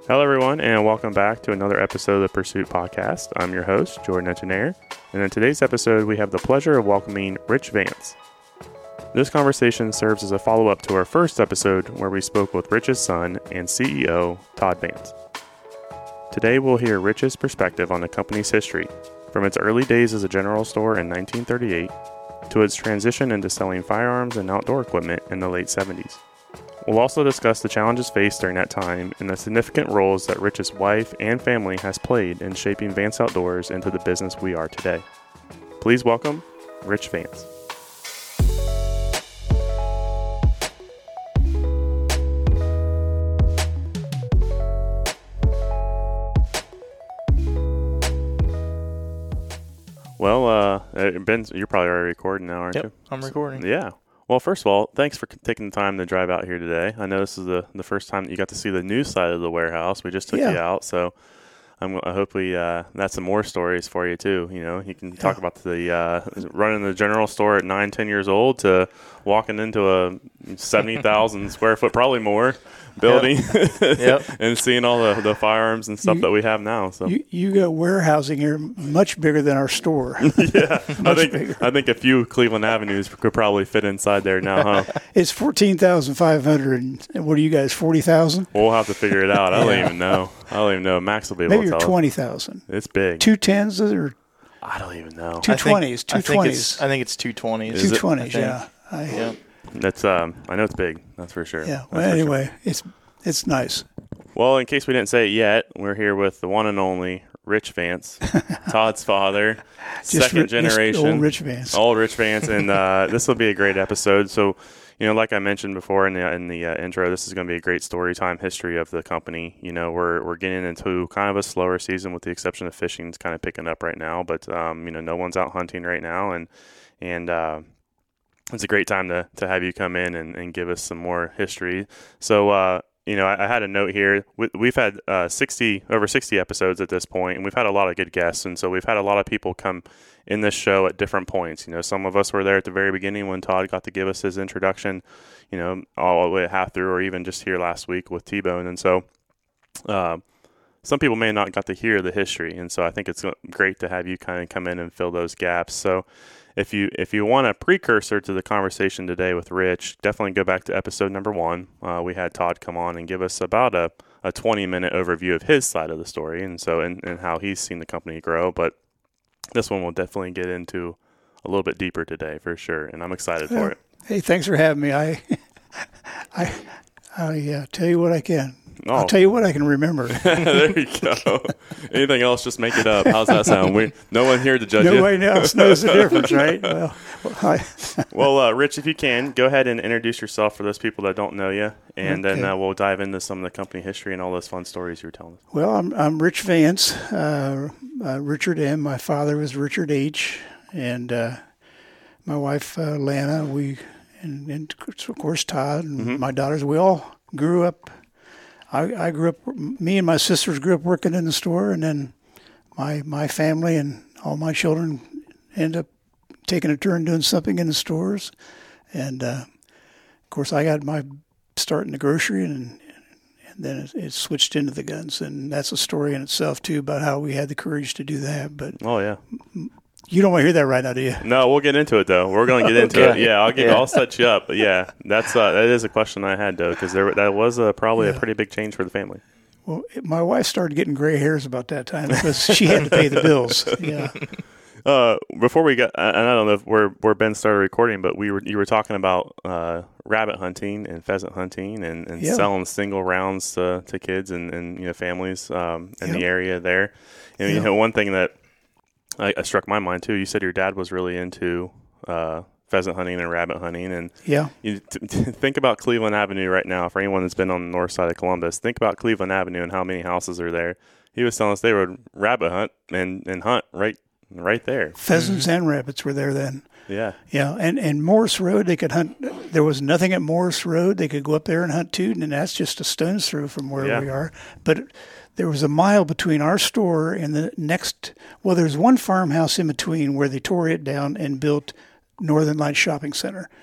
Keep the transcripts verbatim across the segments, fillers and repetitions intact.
Hello, everyone, and welcome back to another episode of the Pursuit Podcast. I'm your host, Jordan Engineer, and in today's episode, we have the pleasure of welcoming Rich Vance. This conversation serves as a follow-up to our first episode where we spoke with Rich's son and C E O, Todd Vance. Today, we'll hear Rich's perspective on the company's history, from its early days as a general store in nineteen thirty-eight to its transition into selling firearms and outdoor equipment in the late seventies. We'll also discuss the challenges faced during that time and the significant roles that Rich's wife and family has played in shaping Vance Outdoors into the business we are today. Please welcome Rich Vance. Well, uh, Ben, you're probably already recording now, aren't yep, you? I'm recording. Yeah. Well, first of all, thanks for taking the time to drive out here today. I know this is the, the first time that you got to see the new side of the warehouse. We just took yeah. you out, so I'm uh, hopefully uh, that's some more stories for you too. You know, you can talk yeah. about the uh, running the general store at nine, ten years old to walking into a seventy thousand square foot, probably more, building, yep. Yep. and seeing all the, the firearms and stuff you, that we have now. So you, you got warehousing here much bigger than our store. yeah, I think bigger. I think a few Cleveland Avenues could probably fit inside there now, huh? It's fourteen thousand five hundred. And what are you guys? Forty thousand? We'll have to figure it out. I don't even know. I don't even know. Max will be able Maybe to tell. Maybe twenty thousand. It's big. Two tens or I don't even know. Two twenties. Two twenties. I think it's two twenties. Two twenties. Yeah. I, yeah. That's um. I know it's big. That's for sure. Yeah. Well, anyway, sure. it's it's nice. Well, in case we didn't say it yet, we're here with the one and only Rich Vance, Todd's father, second ri- generation, old Rich Vance. Old Rich Vance, and uh, this will be a great episode. So, you know, like I mentioned before in the in the uh, intro, this is going to be a great story time history of the company. You know, we're we're getting into kind of a slower season, with the exception of fishing. It's kind of picking up right now, but um, you know, no one's out hunting right now, and and. Uh, It's a great time to, to have you come in and, and give us some more history. So, uh, you know, I, I had a note here. We, we've had uh, sixty over sixty episodes at this point, and we've had a lot of good guests. And so we've had a lot of people come in this show at different points. You know, some of us were there at the very beginning when Todd got to give us his introduction, you know, all the way half through, or even just here last week with T-Bone. And so uh, some people may not got to hear the history. And so I think it's great to have you kind of come in and fill those gaps. So If you if you want a precursor to the conversation today with Rich, definitely go back to episode number one. Uh, we had Todd come on and give us about a, a twenty-minute overview of his side of the story, and so and, and how he's seen the company grow. But this one will definitely get into a little bit deeper today for sure, and I'm excited well, for it. Hey, thanks for having me. I I I uh, tell you what I can. Oh. I'll tell you what I can remember. There you go. Anything else, just make it up. How's that sound? We, no one here to judge Nobody you. Nobody else knows the difference, right? Well, well, I, well uh, Rich, if you can, go ahead and introduce yourself for those people that don't know you, and okay. then uh, we'll dive into some of the company history and all those fun stories you were telling us. Well, I'm, I'm Rich Vance, uh, uh, Richard M. My father was Richard H., and uh, my wife, uh, Lana, we, and, and of course Todd, and mm-hmm. my daughters, we all grew up. I, I grew up, me and my sisters grew up working in the store, and then my my family and all my children ended up taking a turn doing something in the stores. And, uh, of course, I got my start in the grocery, and, and then it, it switched into the guns. And that's a story in itself, too, about how we had the courage to do that. But oh, yeah. You don't want to hear that right now, do you? No, we'll get into it, though. We're going to get into okay. it. Yeah, I'll, give, yeah. I'll set you up. But, yeah, that's uh, that is a question I had, though, because there that was uh, probably yeah. a pretty big change for the family. Well, it, my wife started getting gray hairs about that time because she had to pay the bills. Yeah. Uh, before we got, and I don't know if where where Ben started recording, but we were you were talking about uh, rabbit hunting and pheasant hunting and, and yeah. selling single rounds to, to kids and, and you know families um, in yep. the area there. And yep. you know, one thing that I, I struck my mind too. You said your dad was really into uh, pheasant hunting and rabbit hunting, and yeah, you t- t- think about Cleveland Avenue right now. For anyone that's been on the north side of Columbus, think about Cleveland Avenue and how many houses are there. He was telling us they would rabbit hunt and, and hunt right right there. Pheasants mm-hmm. and rabbits were there then. Yeah, yeah, and and Morris Road they could hunt. There was nothing at Morris Road. They could go up there and hunt too, and that's just a stone's throw from where yeah. we are. But there was a mile between our store and the next. Well, there's one farmhouse in between where they tore it down and built Northern Lights Shopping Center.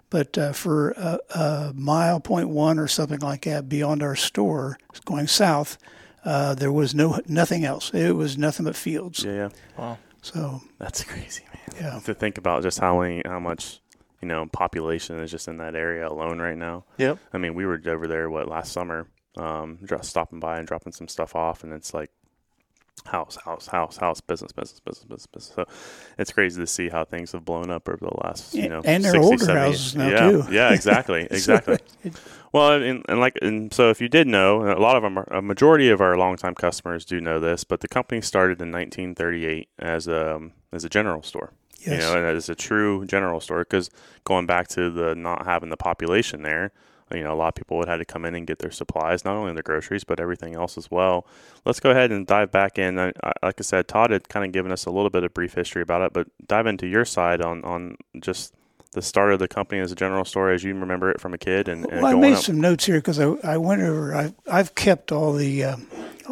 But uh, for a, a mile, point one or something like that beyond our store, going south, uh, there was no nothing else. It was nothing but fields. Yeah, yeah. Wow. So That's crazy, man. yeah, To think about just how many, how much, you know, population is just in that area alone right now. Yep. I mean, we were over there, what, last summer, um, just stopping by and dropping some stuff off, and it's like house, house, house, house, business, business, business, business, business. So it's crazy to see how things have blown up over the last, you know, and they're sixty, older seventy houses now yeah, too. Yeah, exactly, exactly. So, Well, and, and like, and so if you did know, a lot of them, are, a majority of our longtime customers do know this, but the company started in nineteen thirty-eight as a um, as a general store. Yes. You know, and as a true general store, because going back to the not having the population there, you know, a lot of people would have to come in and get their supplies, not only the groceries, but everything else as well. Let's go ahead and dive back in. I, I, like I said, Todd had kind of given us a little bit of brief history about it, but dive into your side on, on just the start of the company as a general store as you remember it from a kid. And, and well, I going made up. some notes here because I, I went over. I've I've kept all the. Um,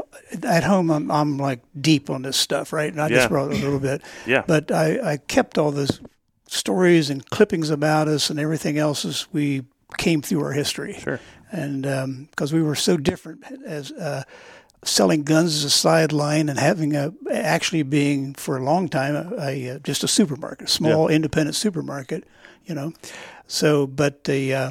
at home, I'm I'm like deep on this stuff, right? And I Yeah. just brought a little bit. Yeah. But I, I kept all those stories and clippings about us and everything else as we came through our history. Sure. And because um, we were so different as uh, selling guns as a sideline and having a actually being for a long time a, a just a supermarket, a small Yeah. independent supermarket, you know. So, but the, uh,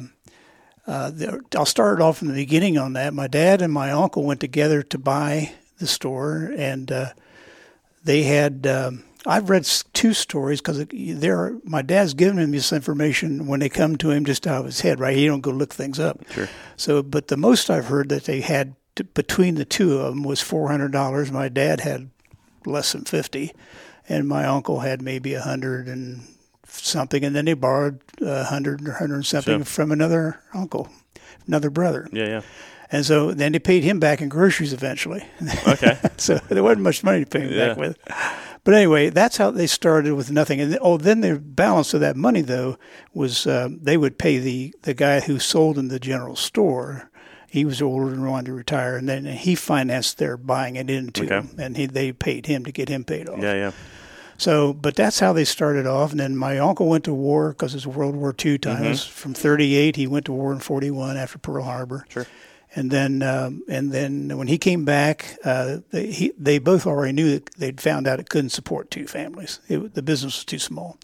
uh, the I'll start off from the beginning on that. My dad and my uncle went together to buy the store, and uh, they had. Um, I've read two stories because there. My dad's given him this information when they come to him just out of his head, right? He don't go look things up. Sure. So, but the most I've heard that they had to, between the two of them was four hundred dollars. My dad had less than fifty, and my uncle had maybe a hundred and something, and then they borrowed a hundred or hundred and something Sure. from another uncle, another brother. Yeah, yeah. And so then they paid him back in groceries eventually. Okay. So there wasn't much money to pay him Yeah. back with. But anyway, that's how they started with nothing. And oh, then the balance of that money, though, was um, they would pay the, the guy who sold in the general store. He was older and wanted to retire, and then he financed their buying it into Okay. him, and he, they paid him to get him paid off. Yeah, yeah. So, but that's how they started off. And then my uncle went to war because it's World War Two times. Mm-hmm. From thirty-eight, he went to war in forty-one after Pearl Harbor. Sure. And then, um, and then when he came back, uh, they, he, they both already knew that they'd found out it couldn't support two families. It, the business was too small.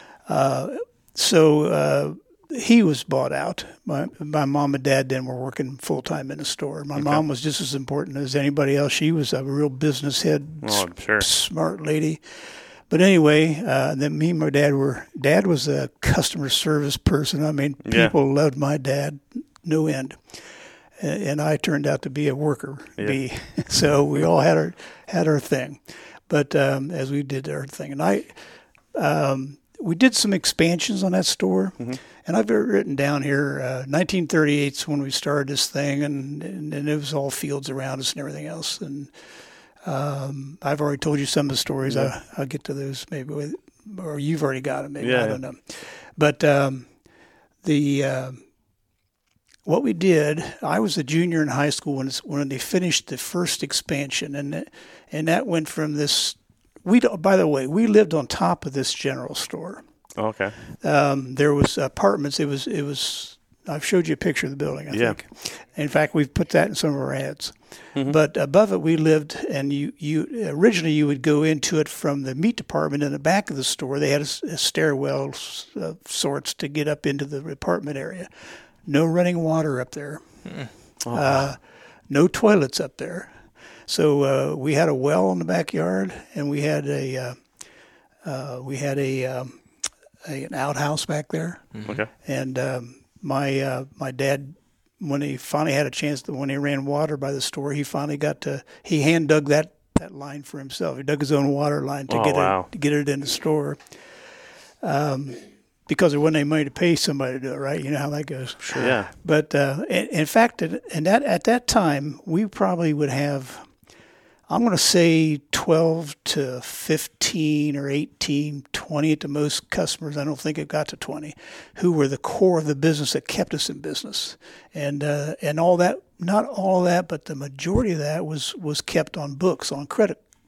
Uh, so uh, he was bought out. My, my mom and dad then were working full time in the store. My Okay. mom was just as important as anybody else. She was a real business head, Oh, I'm sure. smart lady. But anyway, uh, then me and my dad were. Dad was a customer service person. I mean, Yeah. people loved my dad, no end. And and I turned out to be a worker Yeah. bee, so we all had our had our thing. But um, as we did our thing, and I, um, we did some expansions on that store, Mm-hmm. and I've written down here, uh, nineteen thirty-eight is when we started this thing, and, and and it was all fields around us and everything else. And um, I've already told you some of the stories. Yeah. I, I'll get to those maybe, with, or you've already got them. Maybe Yeah, I yeah. don't know. But um, the uh, what we did, I was a junior in high school when it's, when they finished the first expansion, and that, and that went from this. We by the way, we lived on top of this general store. Oh, okay. Um, there was apartments. It was it was. I've showed you a picture of the building. I Yeah. think. In fact, we've put that in some of our ads. Mm-hmm. But above it, we lived, and you you originally you would go into it from the meat department in the back of the store. They had a, s- a stairwell of sorts to get up into the apartment area. No running water up there. Oh, Uh, no toilets up there. So uh, we had a well in the backyard, and we had a uh, uh, we had a, um, a an outhouse back there. okay. And um, my uh, my dad, when he finally had a chance to, when he ran water by the store, he finally got to he hand dug that, that line for himself. He dug his own water line to Oh, get wow. it to get it in the store. Um, because there wasn't any money to pay somebody to do it, right? You know how that goes. Sure. Yeah. But uh, in, in fact, and that at that time, we probably would have, I'm going to say twelve to fifteen or eighteen, twenty at the most customers. I don't think it got to twenty, who were the core of the business that kept us in business. And uh, and all that, not all of that, but the majority of that was, was kept on books, on credit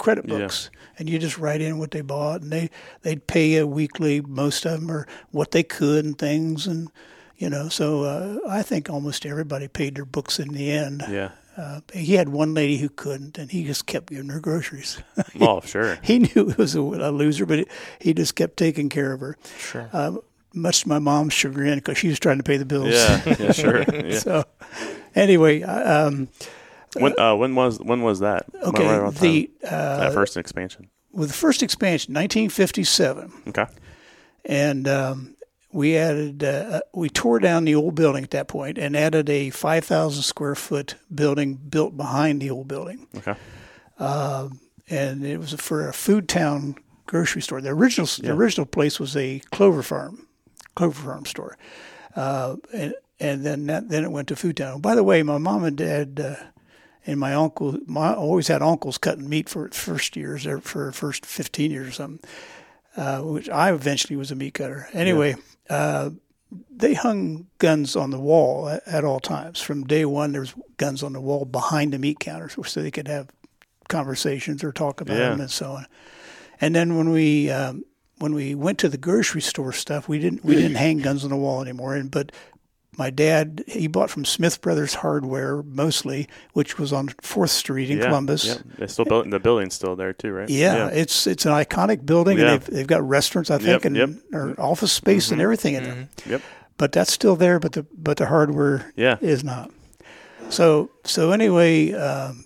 credit Yeah. books, and you just write in what they bought, and they they'd pay you weekly, most of them, or what they could and things, and you know. So uh, I think almost everybody paid their books in the end. Yeah. Uh, he had one lady who couldn't, and he just kept giving her groceries. Oh, sure. He knew it was a, a loser, but he just kept taking care of her. Sure. Uh, much to my mom's chagrin, because she was trying to pay the bills. Yeah. Yeah. Sure. Yeah. So, anyway, um, When uh, when was when was that? Am I okay, right on the time? uh, that first expansion. with the first expansion, nineteen fifty-seven, Okay. and um, we added, uh, we tore down the old building at that point and added a five thousand square foot building built behind the old building. Okay. Um, and it was for a Food Town grocery store. The original Yeah. the original place was a Clover Farm, Clover Farm store, uh, and and then that, then it went to Food Town. By the way, my mom and dad uh, and my uncle, my always had uncles cutting meat for first years or for first fifteen years or something. Uh, which I eventually was a meat cutter. Anyway, uh, they hung guns on the wall at, at all times. From day one, there was guns on the wall behind the meat counters, so they could have conversations or talk about Yeah. them and so on. And then when we um, when we went to the grocery store stuff, we didn't we didn't hang guns on the wall anymore. And but my dad, he bought from Smith Brothers Hardware mostly, which was on Fourth Street in yeah. Columbus. Yeah. They still built the building's still there too, right? Yeah, it's it's an iconic building, Yeah. and they've they've got restaurants, I think, Yep, and yep. or office space and everything in there. Yep. But that's still there, but the but the hardware Yeah. is not. So so anyway, um,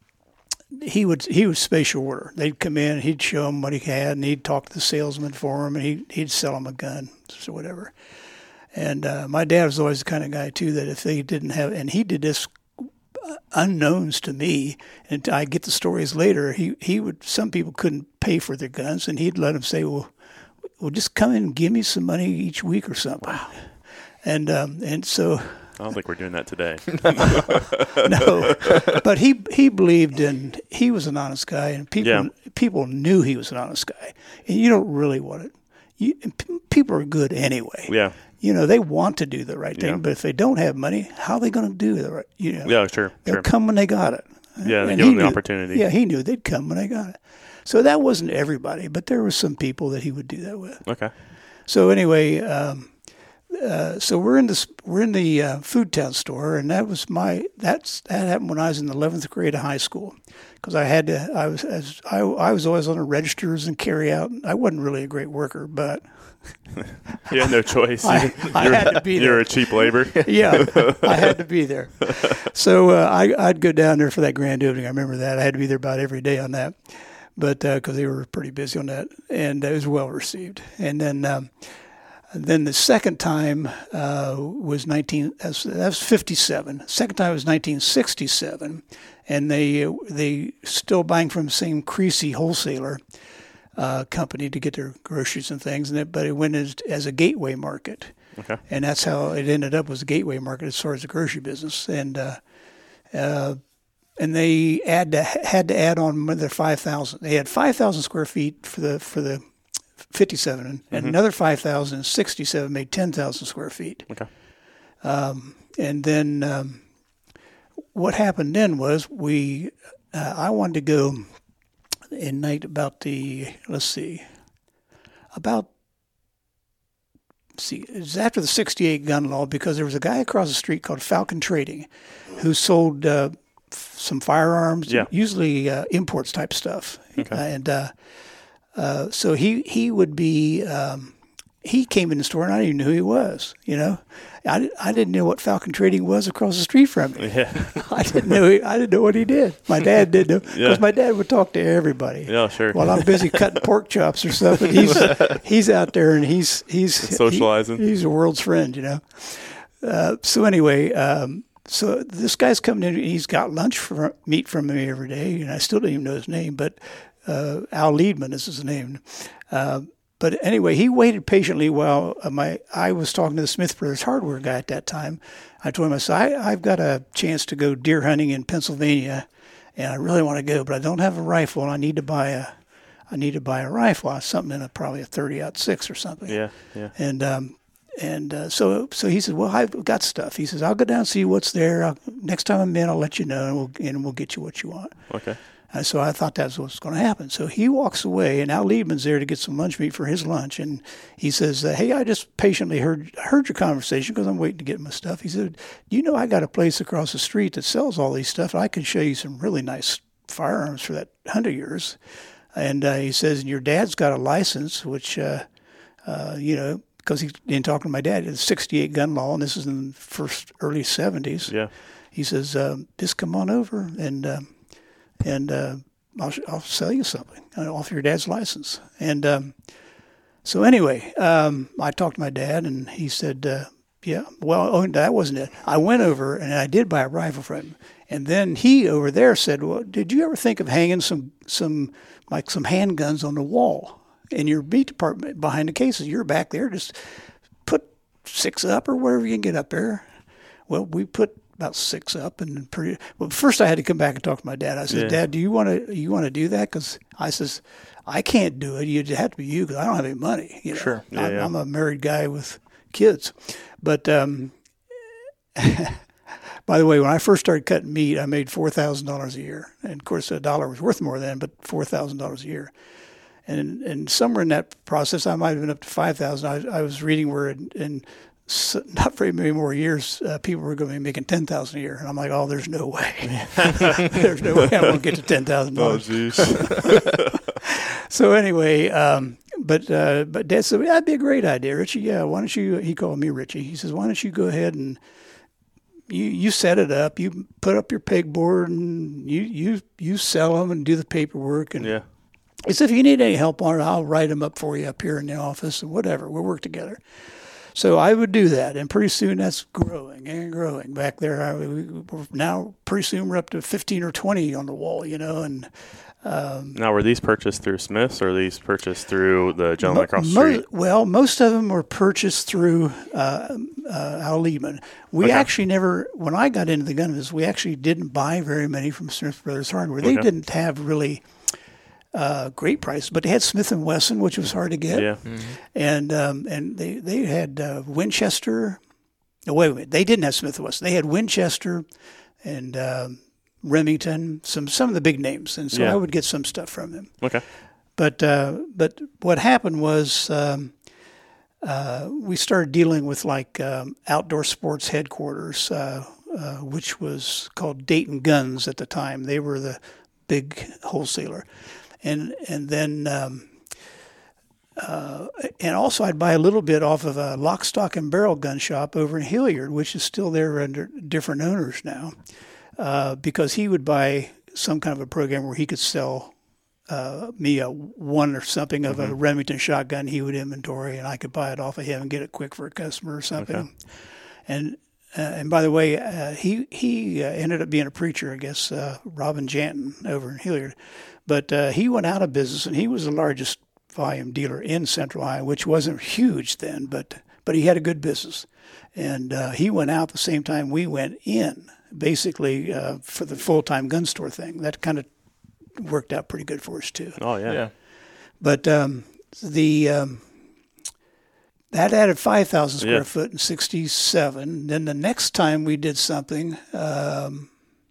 he would he would spatial order. They'd come in, he'd show them what he had, and he'd talk to the salesman for him, and he he'd sell them a gun, so whatever. And uh, my dad was always the kind of guy too that if they didn't have, and he did this unknowns to me, and I get the stories later. He he would some people couldn't pay for their guns, and he'd let them say, "Well, well, just come in and give me some money each week or something." Wow. And um, and so I don't think we're doing that today. no, but he he believed in he was an honest guy, and people Yeah. people knew he was an honest guy, and you don't really want it. You, p- people are good anyway. Yeah. You know, they want to do the right thing, Yeah. but if they don't have money, how are they going to do the right? You know, Yeah. Sure. they'll Sure. come when they got it. Yeah. They And give he them the knew- opportunity. Yeah, he knew they'd come when they got it. So that wasn't everybody, but there were some people that he would do that with. Okay. So anyway, um, uh, so we're in this we're in the uh, Food Town store, and that was my that's that happened when I was in the eleventh grade of high school, because I had to I was as I I was always on the registers and carry out. I wasn't really a great worker, but You had no choice. I, I You're- had to be You're there. a cheap labor. Yeah, I had to be there. So uh, I, I'd go down there for that grand opening. I remember that. I had to be there about every day on that, but because uh, they were pretty busy on that, and it was well received. And then, um, then the second time uh, was nineteen. That was, that was fifty-seven. Second time was nineteen sixty-seven, and they uh, they still buying from the same Creasy wholesaler uh, company to get their groceries and things, and it, but it went as, as a gateway market. Okay. And that's how it ended up, was a gateway market as far as the grocery business. And uh, uh, and they add to, had to add on another five thousand. They had five thousand square feet for the for the fifty-seven, and Mm-hmm. another five thousand sixty-seven made ten thousand square feet. Okay. Um, and then um, what happened then was we, uh, I wanted to go in night about the, let's see, about, let's see, it was after the sixty-eight gun law, because there was a guy across the street called Falcon Trading who sold uh, f- some firearms, Yeah. usually uh, imports type stuff. Okay. Uh, and uh, uh, so he, he would be, um, he came in the store and I didn't even know who he was, you know. I, I didn't know what Falcon Trading was across the street from me. Yeah. I didn't know he, I didn't know what he did. My dad did know, because Yeah. my dad would talk to everybody. Yeah. Sure. While I'm busy cutting pork chops or something, he's he's out there and he's he's Socializing. he- he's a world's friend, you know. Uh, so anyway, um, so this guy's coming in. He's got lunch for meat from me every day, and I still don't even know his name, but uh, Al Liedman is his name. Uh, But anyway, he waited patiently while uh, my I was talking to the Smith Brothers Hardware guy at that time. I told him, I said, I, I've got a chance to go deer hunting in Pennsylvania, and I really want to go, but I don't have a rifle, and I need to buy a, I need to buy a rifle, something in a probably a thirty aught six or something. Yeah. Yeah. And um, and uh, so so he said, well, I've got stuff. He says, I'll go down and see what's there. I'll, next time I'm in, I'll let you know, and we'll and we'll get you what you want. Okay. And so I thought that's what's going to happen. So he walks away, and Al Liebman's there to get some lunch meat for his lunch. And he says, uh, hey, I just patiently heard heard your conversation because I'm waiting to get my stuff. He said, you know, I got a place across the street that sells all these stuff. I could show you some really nice firearms for that hunt of yours. And uh, he says, and your dad's got a license, which, uh, uh, you know, because he's been talking to my dad, it's sixty-eight gun law, and this is in the first early seventies. Yeah. He says, um, just come on over and... Um, and uh, I'll, I'll sell you something off your dad's license. And um, so anyway, um, I talked to my dad, and he said, uh, yeah, well, oh, that wasn't it. I went over, and I did buy a rifle from him. And then he over there said, well, did you ever think of hanging some, some like some handguns on the wall in your meat department behind the cases? You're back there, just put six up or whatever you can get up there. Well, we put about six up, and pretty well. First, I had to come back and talk to my dad. I said, Yeah. "Dad, do you want to you want to do that?" Because I says, "I can't do it. You'd have to be you because I don't have any money. You know, Sure. Yeah, I'm, yeah. I'm a married guy with kids." But um, by the way, when I first started cutting meat, I made four thousand dollars a year, and of course, a dollar was worth more then, but four thousand dollars a year. And and somewhere in that process, I might have been up to five thousand. I, I was reading where in, in So not very many more years, uh, people were going to be making ten thousand a year, and I'm like, "Oh, there's no way, there's no way I'm going to get to ten thousand Oh, dollars." jeez. So anyway, um, but uh, but Dad said that'd be a great idea, Richie. Yeah, why don't you? He called me Richie. He says, "Why don't you go ahead and you you set it up? You put up your pegboard and you you you sell them and do the paperwork and." Yeah. He said, if you need any help on it, I'll write them up for you up here in the office and whatever. We'll work together. So I would do that, and pretty soon that's growing and growing. Back there, I, we, we're now pretty soon we're up to fifteen or twenty on the wall, you know. And um, Now, were these purchased through Smith's, or were these purchased through the gentleman across the mo- street? well, most of them were purchased through uh, uh, Al Liebman. We Okay. actually never, when I got into the gun business, we actually didn't buy very many from Smith Brothers Hardware. They Okay. didn't have really uh, great prices, but they had Smith and Wesson, which was hard to get. Yeah. And um, and they they had uh, Winchester. No, wait a minute. They didn't have Smith and Wesson. They had Winchester and um, Remington, some some of the big names, and so Yeah. I would get some stuff from them. Okay. But uh, but what happened was um, uh, we started dealing with like um, Outdoor Sports Headquarters, uh, uh, which was called Dayton Guns at the time. They were the big wholesaler, and and then. Um, Uh, and also, I'd buy a little bit off of a Lock, Stock, and Barrel gun shop over in Hilliard, which is still there under different owners now, uh, because he would buy some kind of a program where he could sell uh, me a one or something of Mm-hmm. a Remington shotgun he would inventory, and I could buy it off of him and get it quick for a customer or something. Okay. And uh, and by the way, uh, he he uh, ended up being a preacher, I guess, uh, Robin Janton over in Hilliard, but uh, he went out of business, and he was the largest volume dealer in Central Ohio, which wasn't huge then, but but he had a good business, and uh, he went out the same time we went in, basically uh, for the full time gun store thing. That kind of worked out pretty good for us too. Oh, yeah. Yeah. But um, the um, that added five thousand square Yeah. foot in sixty-seven. Then the next time we did something um,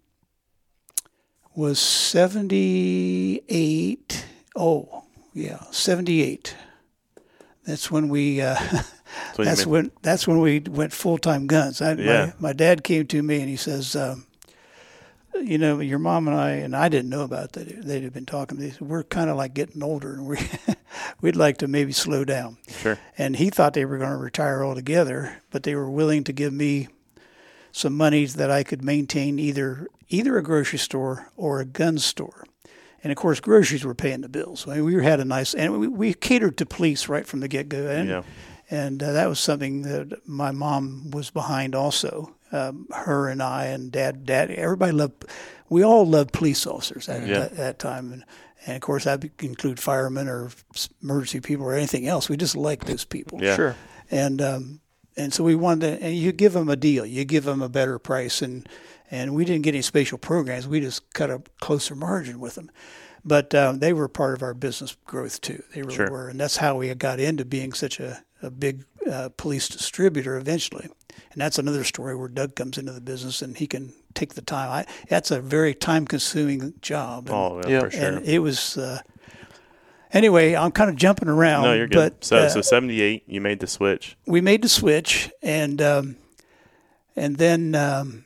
was seventy-eight. Oh. Yeah, seventy-eight. That's when we. Uh, So you that's made- when. That's when we went full time guns. I, Yeah. my, my dad came to me and he says, um, "You know, your mom and I, and I didn't know about that. They'd have been talking. They said, we're kind of like getting older, and we we'd like to maybe slow down." Sure. And he thought they were going to retire altogether, but they were willing to give me some money that I could maintain either either a grocery store or a gun store. And of course, groceries were paying the bills. I mean, we had a nice, and we, we catered to police right from the get-go. And, Yeah. and uh, that was something that my mom was behind also. Um, her and I and Dad, Dad, everybody loved, we all loved police officers at Yeah. that, that time. And, and of course, that would include firemen or emergency people or anything else. We just liked those people. Yeah. Sure. And um, and so we wanted to, and you give them a deal, you give them a better price, and and we didn't get any special programs. We just cut a closer margin with them, but um, they were part of our business growth too. They really Sure. were, and that's how we got into being such a, a big uh, police distributor eventually. And that's another story where Doug comes into the business and he can take the time. I, that's a very time-consuming job. And, Oh, yeah, Yeah. for sure. and it was. Uh, anyway, I'm kind of jumping around. No, you're good. But, so, uh, so seventy-eight, you made the switch. we made the switch, and um, and then. Um,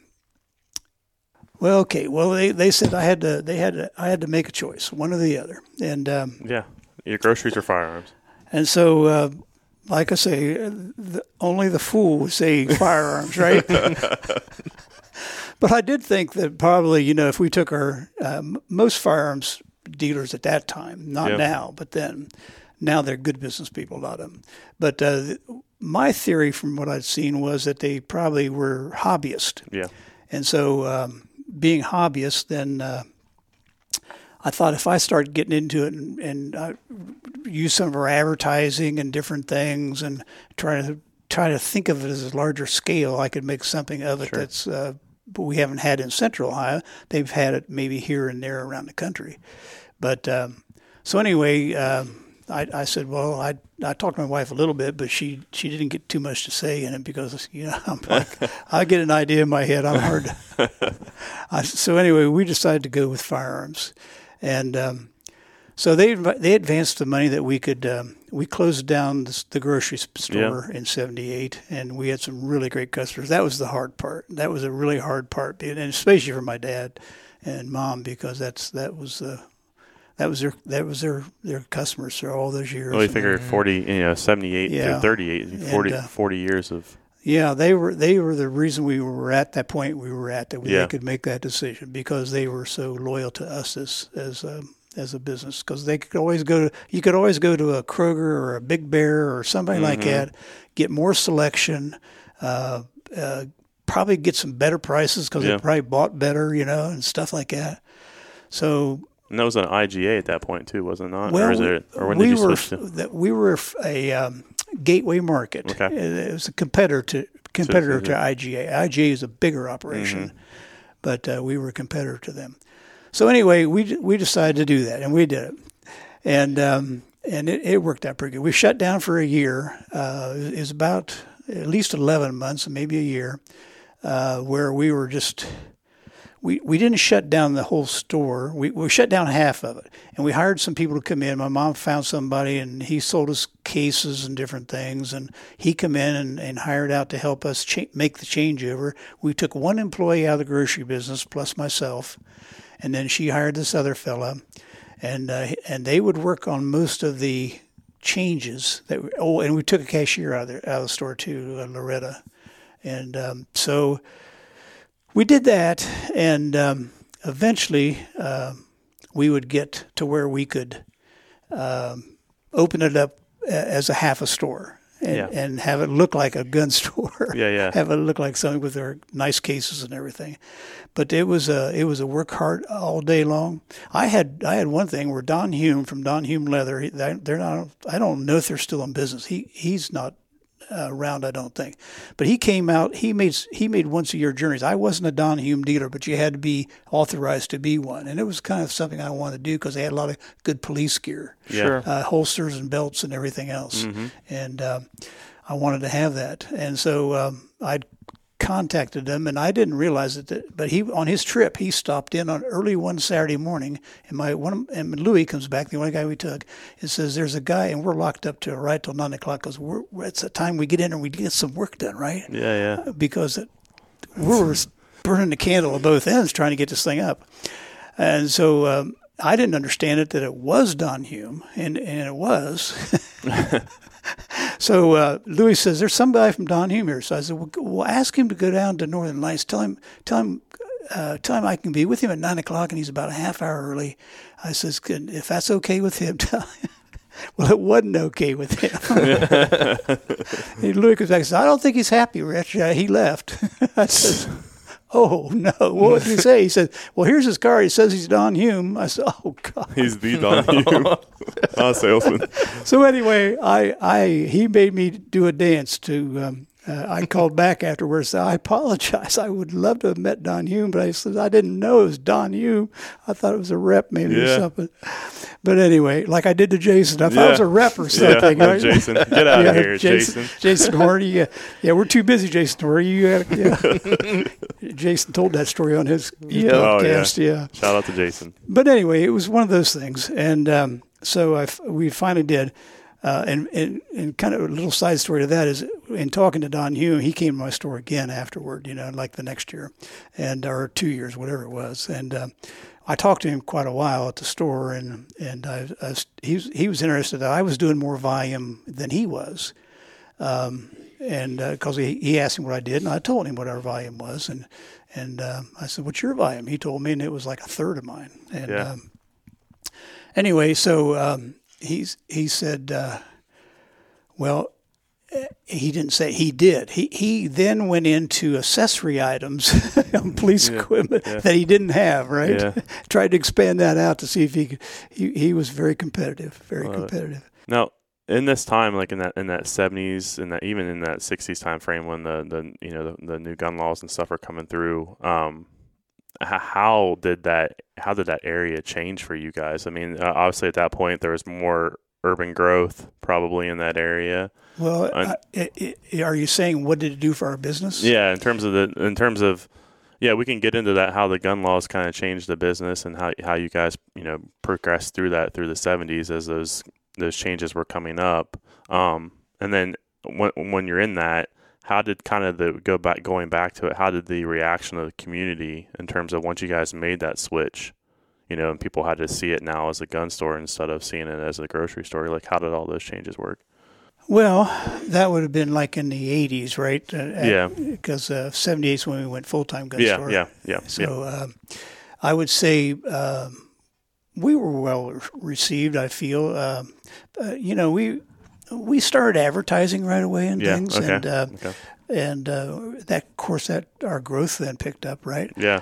Well, okay. Well, they, they said I had to. They had to. I had to make a choice, one or the other, and um, Yeah. Your groceries or firearms? and so, uh, like I say, the, only the fool would say firearms, right? But I did think that probably, you know, if we took our um, most firearms dealers at that time, not Yeah. now, but then, now they're good business people, a lot of them. But uh, my theory, from what I'd seen, was that they probably were hobbyists, Yeah. and so. Um, being hobbyists, then uh, I thought if I start getting into it and, and uh, use some of our advertising and different things and try to try to think of it as a larger scale, I could make something of it Sure. that's uh, but we haven't had in Central Ohio. They've had it maybe here and there around the country. But um, so anyway, um, I, I said, well, I I talked to my wife a little bit, but she, she didn't get too much to say in it because, you know, I'm like, I get an idea in my head. I'm hard to. I, so anyway, we decided to go with firearms. And um, so they they advanced the money that we could. Um, we closed down the, the grocery store Yeah. in seventy-eight, and we had some really great customers. That was the hard part. That was a really hard part, and especially for my dad and mom, because that's that was the. That was their that was their, their customers for all those years. Well, you figure forty, you know, seventy-eight Yeah. to thirty-eight, forty, And, uh, forty years of. Yeah, they were they were the reason we were at that point we were at, that we Yeah. they could make that decision, because they were so loyal to us as as a, as a business. Because they could always go to you could always go to a Kroger or a Big Bear or somebody like Mm-hmm. that, get more selection, uh, uh, probably get some better prices because Yeah. they probably bought better, you know, and stuff like that. So. And that was an I G A at that point too, wasn't it not? Well, or, is it, or when we did you were switch to? that we were a um, gateway market. Okay. It was a competitor to competitor so- to I G A. I G A is a bigger operation, Mm-hmm. but uh, we were a competitor to them. So anyway, we we decided to do that, and we did it, and um, and it, it worked out pretty good. We shut down for a year. Uh, it was about at least eleven months, maybe a year, uh, where we were just. We, we didn't shut down the whole store. We, we shut down half of it. And we hired some people to come in. My mom found somebody, and he sold us cases and different things. And he come in and, and hired out to help us cha- make the changeover. We took one employee out of the grocery business, plus myself. And then she hired this other fella. And uh, and they would work on most of the changes. That we, oh, and we took a cashier out of, there, out of the store too, uh, Loretta. And um, so... We did that, and um, eventually uh, we would get to where we could um, open it up as a half a store and, Yeah. and have it look like a gun store. Yeah, yeah. Have it look like something with their nice cases and everything. But it was a it was a work hard all day long. I had I had one thing where Don Hume from Don Hume Leather. he- They're not. I don't know if they're still in business. He he's not. Uh, around, I don't think, but he came out. He made he made once a year journeys. I wasn't a Don Hume dealer, but you had to be authorized to be one, and it was kind of something I wanted to do because they had a lot of good police gear, Yeah. Sure. uh, holsters and belts and everything else, and um, I wanted to have that. And so um, I contacted them, and I didn't realize it. That, but he on his trip, he stopped in on early one Saturday morning, and my one of- and Louis comes back, the only guy we took. It says there's a guy, and we're locked up to right till nine o'clock because we're, we're it's the time we get in and we get some work done, right? Yeah, yeah. Because it, we were burning the candle at both ends trying to get this thing up. And so um, I didn't understand it that it was Don Hume, and, and it was. So uh, Louis says, there's somebody from Don Hume here. So I said, well, well, ask him to go down to Northern Lights. Tell him, tell him, uh, tell him I can be with him at nine o'clock, and he's about a half hour early. I says, "Good, if that's okay with him, tell him." Well, it wasn't okay with him. And Louis comes back and says, I don't think he's happy, Rich. Uh, he left. I says, oh, no. What did he say? He said, well, here's his card. He says he's Don Hume. I said, oh, God. He's the Don Hume uh, salesman. So anyway, I, I he made me do a dance to um, Uh, I called back afterwards. I apologize. I would love to have met Don Hume, but I said I didn't know it was Don Hume. I thought it was a rep maybe Yeah. or something. But anyway, like I did to Jason, I thought it was a rep or something. Yeah. Right? Jason, get out Yeah, of here, Jason. Jason. Jason Horty. Yeah, yeah, we're too busy, Jason Horty. You gotta, yeah. Jason told that story on his Yeah. Oh, yeah. podcast. Yeah. Shout out to Jason. But anyway, it was one of those things, and um, so I f- we finally did. Uh, and, and and kind of a little side story to that is, in talking to Don Hume, he came to my store again afterward, you know, like the next year, and or two years, whatever it was. And um, I talked to him quite a while at the store, and and I, I was, he was he was interested that I was doing more volume than he was, um, and because uh, he he asked me what I did, and I told him what our volume was, and and um, I said, "What's your volume?" He told me, and it was like a third of mine. And Yeah. um, anyway, so. Um, He's he said, uh, well, he didn't say he did. He he then went into accessory items on police Yeah, equipment yeah. that he didn't have. Right, Yeah. tried to expand that out to see if he could. He he was very competitive, very Love it. competitive. Now, in this time, like in that in that seventies and that even in that sixties time frame when the, the you know the, the new gun laws and stuff are coming through, um, h- how did that how did that area change for you guys? I mean, uh, obviously at that point there was more urban growth probably in that area. Well, Un- uh, i i are you saying what did it do for our business? Yeah, in terms of the in terms of yeah, we can get into that how the gun laws kind of changed the business and how how you guys you know progressed through that through the seventies as those those changes were coming up. Um, and then when when you're in that, how did kind of the go back going back to it? How did the reaction of the community in terms of once you guys made that switch, you know, and people had to see it now as a gun store instead of seeing it as a grocery store? Like, how did all those changes work? Well, that would have been like in the eighties, right? Uh, Yeah. Because uh, seventy-eight is when we went full time gun Yeah, store. yeah, yeah, So um, I would say um, we were well re- received. I feel, um, uh, you know, we we started advertising right away and Yeah, things, okay, and uh, okay. and uh, that, of course, that our growth then picked up, right? Yeah,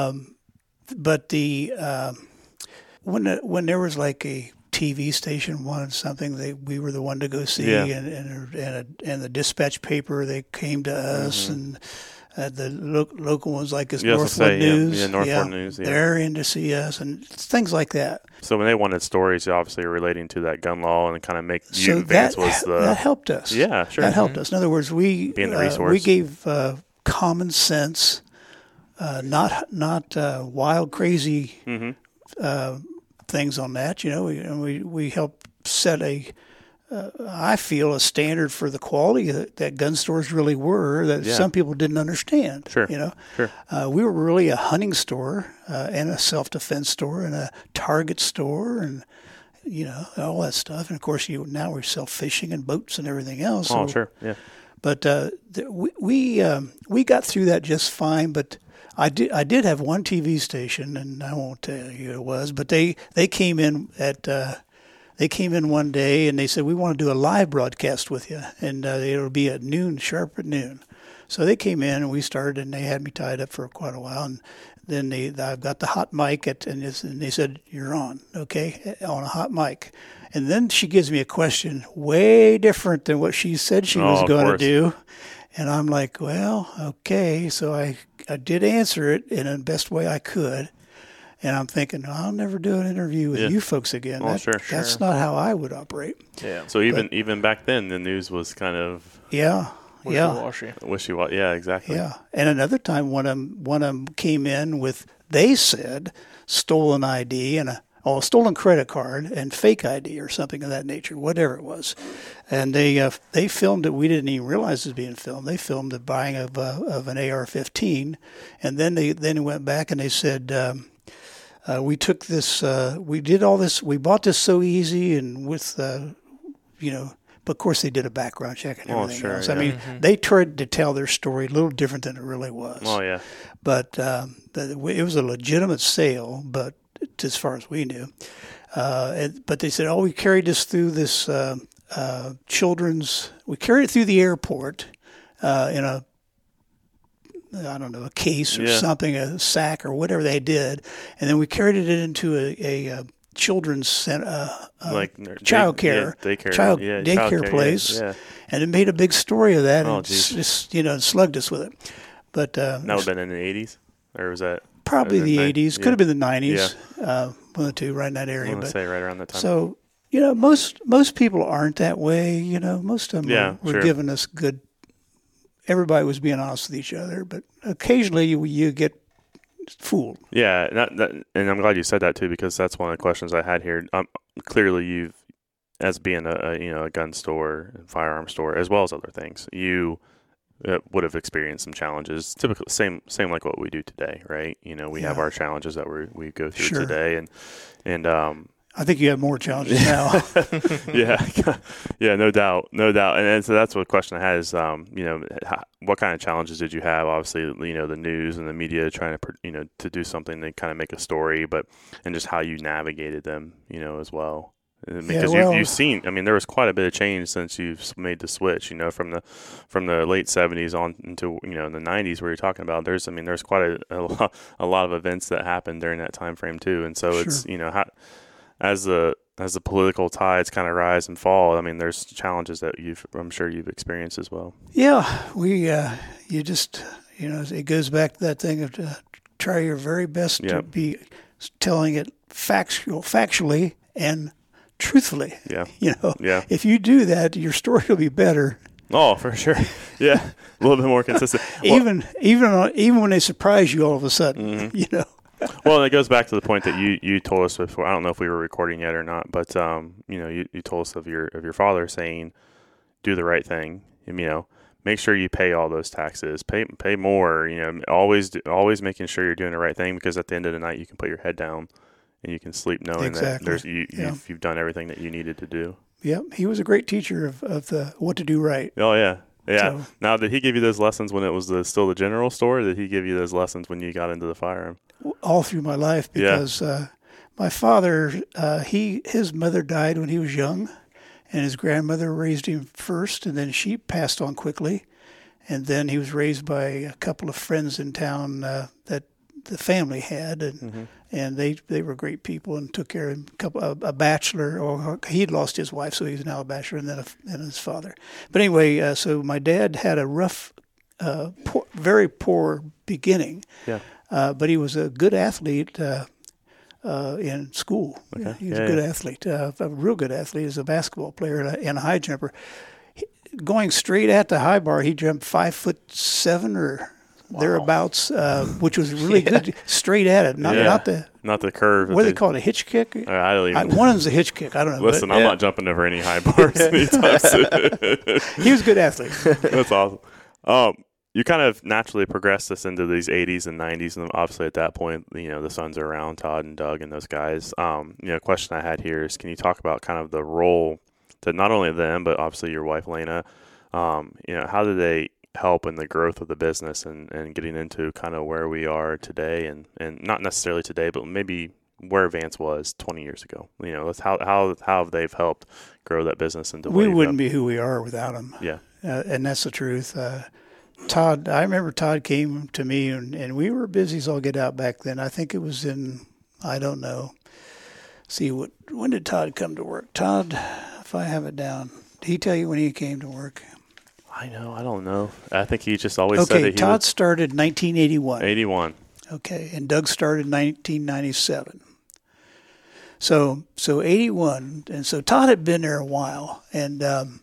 But the um, when the, when there was like a T V station wanted something, they we were the one to go see, Yeah. and and and, a, and the dispatch paper they came to us, and uh, the lo- local ones like this You also Northwood say, yeah, News, yeah, Northwood News, yeah. they're in to see us, and things like that. so when they wanted stories, obviously relating to that gun law and kind of make So you that Vance was the that helped us. Yeah, sure. That helped us. In other words, we Being the uh, resource. we gave uh, common sense, uh, not not uh, wild, crazy Mm-hmm. uh, things on that. You know, we and we we help set a, uh, I feel, a standard for the quality that, that gun stores really were that Yeah. some people didn't understand. Sure. You know, Sure. uh, we were really a hunting store uh, and a self defense store and a Target store and. You know, all that stuff, and of course, you now we sell fishing and boats and everything else. Oh, so- sure. Yeah. But uh, th- we we, um, we got through that just fine. But I did I did have one T V station, and I won't tell you who it was. But they, they came in at uh, they came in one day and they said we want to do a live broadcast with you, and uh, it'll be at noon, sharp at noon. So they came in and we started, and they had me tied up for quite a while, and then they I've got the hot mic at and, it's, and they said you're on, okay, on a hot mic. And then she gives me a question way different than what she said she Oh, was of going to course. do. And I'm like, well, okay. So I, I did answer it in the best way I could. And I'm thinking, I'll never do an interview with Yeah. you folks again. Oh, That- sure, That's sure. not how I would operate. Yeah. So even even back then, the news was kind of Yeah. Yeah. Wishy-washy. wishy-washy. Yeah, exactly. Yeah. And another time, one of them, one of them came in with, they said, stolen I D and a, oh, a stolen credit card and fake I D or something of that nature, whatever it was. And they uh, they filmed it. We didn't even realize it was being filmed. They filmed the buying of uh, of an A R fifteen, and then they then went back and they said, um, uh, we took this, uh, we did all this, we bought this so easy and with, uh, you know. But of course, they did a background check and Oh, everything sure, else. I yeah. mean, they tried to tell their story a little different than it really was. Oh yeah. But um, the, it was a legitimate sale, but as far as we knew. Uh, it, but they said, oh, we carried this through this uh, uh, children's, we carried it through the airport uh, in a, I don't know, a case or Yeah. something, a sack or whatever they did. And then we carried it into a, a, a children's center, uh, uh, like child day, care, yeah, daycare, child yeah, daycare childcare, place, yeah, yeah. and it made a big story of that, Oh, and it's just, you know, slugged us with it. But uh, that would have been in the eighties, or was that probably was the nine, eighties? yeah. Could have been the nineties. Yeah. Uh, one of the two, right in that area. I want to but say right around that time. so you know, most most people aren't that way. You know, most of them Yeah, were, were sure. giving us good. Everybody was being honest with each other, but occasionally you, you get fooled. Yeah, that, that, and I'm glad you said that too, because that's one of the questions I had here. Um, clearly, you've, as being a, a you know a gun store, and firearm store, as well as other things, you uh, would have experienced some challenges. Typically, same same like what we do today, right? You know, we have Yeah. our challenges that we we go through Sure. today, and and um, I think you have more challenges now. yeah, yeah, no doubt, no doubt. And, and so that's what question I had is, um, you know, how, what kind of challenges did you have? Obviously, you know, the news and the media trying to, you know, to do something to kind of make a story, but and just how you navigated them, you know, as well. Because Yeah, well- you've, you've seen, I mean, there was quite a bit of change since you've made the switch, you know, from the from the late seventies on into, you know, in the nineties where you're talking about. There's, I mean, there's quite a a lot, a lot of events that happened during that time frame too, and so Sure. it's, you know, how. As the as the political tides kind of rise and fall, I mean, there's challenges that you've I'm sure you've experienced as well. Yeah, we, uh, you just, you know, it goes back to that thing of uh, try your very best to Yep. be telling it factual, factually and truthfully. Yeah, You know, yeah. if you do that, your story will be better. Oh, for sure. Yeah, a little bit more consistent. Well, even even on, even when they surprise you all of a sudden, Mm-hmm. you know. well, it goes back to the point that you, you told us before. I don't know if we were recording yet or not, but um, you know, you, you told us of your of your father saying, "Do the right thing." And, you know, make sure you pay all those taxes. Pay pay more. You know, always do, always making sure you're doing the right thing, because at the end of the night, you can put your head down and you can sleep knowing Exactly. that there's you Yeah. you've, you've done everything that you needed to do. Yep, he was a great teacher of, of the what to do right. Oh yeah, yeah. So- Now, did he give you those lessons when it was the, still the general store? Or did he give you those lessons when you got into the firearm? All through my life, Yeah. because uh, my father, uh, he his mother died when he was young, and his grandmother raised him first, and then she passed on quickly, and then he was raised by a couple of friends in town uh, that the family had, and Mm-hmm. and they they were great people and took care of him. A, couple, a, a bachelor, or he'd lost his wife, so he's now a bachelor, and then a, and his father. But anyway, uh, so my dad had a rough, uh, poor, very poor beginning. Yeah. Uh, but he was a good athlete uh, uh, in school. Okay. He was Yeah, a good yeah. athlete, uh, a real good athlete as a basketball player and a, and a high jumper. He, going straight at the high bar, he jumped five foot seven or thereabouts, uh, which was really good. Straight at it, not Yeah. not the Not the curve. what do they call it, a hitch kick. Uh, I don't I, even. one of them's a hitch kick. I don't know. Listen, but I'm not jumping over any high bars anytime soon. he was a good athlete. That's awesome. Um, you kind of naturally progressed us into these eighties and nineties, and obviously at that point, you know, the sons are around, Todd and Doug and those guys. Um, you know, question I had here is, can you talk about kind of the role that not only them, but obviously your wife Lena, um, you know, how did they help in the growth of the business and, and getting into kind of where we are today, and, and not necessarily today, but maybe where Vance was twenty years ago. You know, that's how how how have they helped grow that business into We what wouldn't be who we are without them. Yeah. Uh, and that's the truth. Uh, Todd, I remember Todd came to me, and, and we were busy as all get out back then. I think it was in, I don't know. See, what? When did Todd come to work? Todd, if I have it down, did he tell you when he came to work? I know. I don't know. I think he just always said Okay, that he Todd was started nineteen eighty-one. eighty-one. Okay, and Doug started nineteen ninety-seven. So, so eighty-one, and so Todd had been there a while, and um,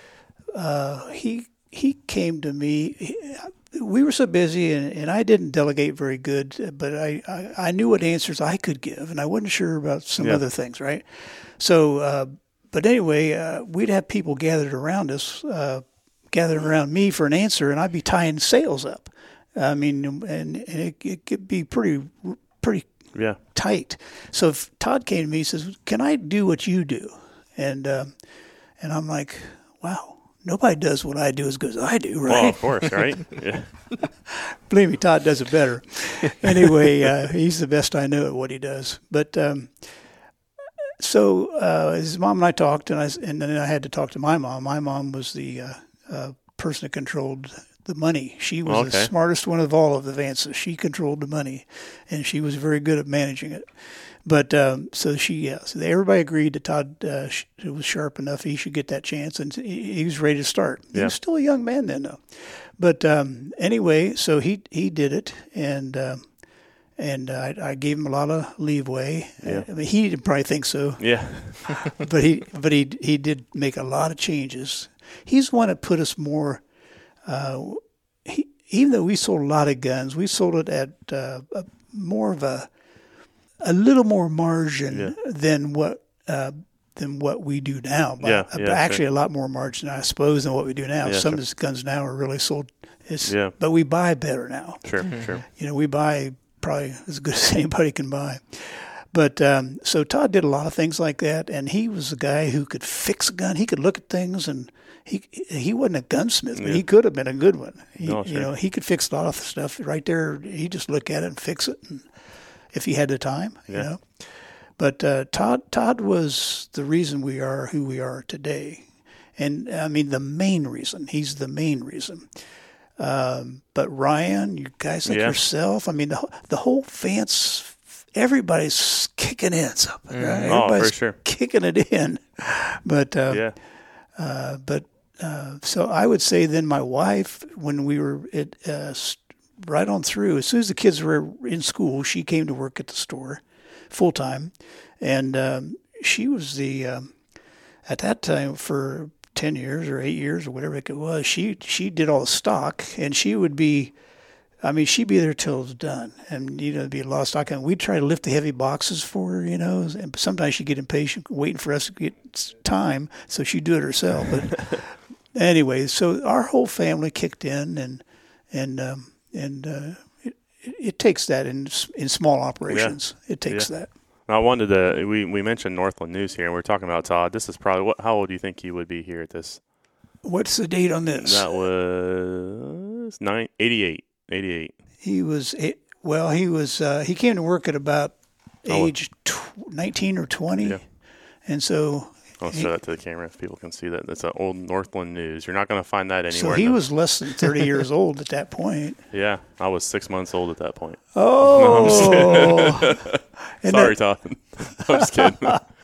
uh, he he came to me. He, we were so busy, and, and I didn't delegate very good, but I, I, I knew what answers I could give, and I wasn't sure about some Yeah. other things, right? So, uh, but anyway, uh, we'd have people gathered around us, uh, gathered around me for an answer, and I'd be tying sales up. I mean, and, and it, it could be pretty, pretty Yeah. tight. So if Todd came to me, he says, "Can I do what you do?" And um, and I'm like, "Wow, nobody does what I do as good as I do, right?" Well, of course, right? Yeah. Believe me, Todd does it better. Anyway, uh, he's the best I know at what he does. But um, so uh, his mom and I talked, and I and then I had to talk to my mom. My mom was the uh, uh, person that controlled the money. She was Okay. the smartest one of all of the Vances. She controlled the money, and she was very good at managing it. But um, so she, yeah, so everybody agreed that Todd uh, sh- was sharp enough. He should get that chance, and he, he was ready to start. He Yeah. was still a young man then, though. But um, anyway, so he he did it, and um, and I, I gave him a lot of leeway. Yeah. I mean, he didn't probably think so, Yeah. but he but he he did make a lot of changes. He's the one that put us more. Uh, he, even though we sold a lot of guns, we sold it at uh, a, more of a a little more margin Yeah. than what uh, than what we do now. But, Yeah, but yeah, actually, sure. a lot more margin, I suppose, than what we do now. Yeah, Some sure. of these guns now are really sold. It's, Yeah. But we buy better now. Sure. Sure. You know, we buy probably as good as anybody can buy. But um, so Todd did a lot of things like that, and he was a guy who could fix a gun. He could look at things, and he he wasn't a gunsmith, but Yeah. he could have been a good one. He, No, You sure. know, he could fix a lot of stuff right there. He just look at it and fix it, and if he had the time, Yeah. you know. But uh, Todd Todd was the reason we are who we are today, and I mean the main reason. He's the main reason. Um, but Ryan, you guys like Yeah. yourself, I mean, the, the whole Vance, everybody's kicking in something, right? Oh, for Everybody's sure. kicking it in. But, uh, Yeah. uh, but, uh, so I would say then my wife, when we were at, uh, s- right on through, as soon as the kids were in school, she came to work at the store full time. And, um, she was the, um, at that time for ten years or eight years or whatever it was, she she did all the stock, and she would be, I mean, she'd be there till it was done, and you know, it'd be a lot of stock, and we'd try to lift the heavy boxes for her, you know, and sometimes she'd get impatient waiting for us to get time, so she'd do it herself. But anyway, so our whole family kicked in, and and um, and uh, it, it takes that in in small operations. It takes Yeah. that. I wanted to. We, we mentioned Northland News here, and we're talking about Todd. This is probably what? How old do you think he would be here at this? What's the date on this? That was nine eighty-eight. Eighty-eight. He was well. He was. Uh, he came to work at about Oh. age tw- nineteen or twenty, Yeah. and so I'll he, show that to the camera if people can see that. That's an old Northland News. You're not going to find that so anywhere. he in the- was less than thirty years old at that point. Yeah, I was six months old at that point. Oh, And Sorry, that- Todd. I'm just kidding.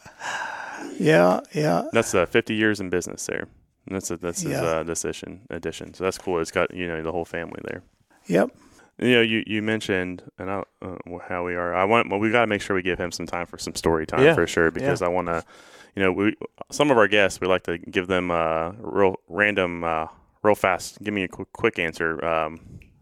yeah, yeah. That's uh, fifty years in business there. And that's a, that's his Yeah. uh, this edition, edition. So that's cool. It's got you know the whole family there. Yep. You know, you, you mentioned and I, uh, how we are. I want. Well, we got to make sure we give him some time for some story time Yeah. for sure because I want to. You know, we some of our guests we like to give them uh, real random, uh, real fast. Give me a quick, quick answer. Um,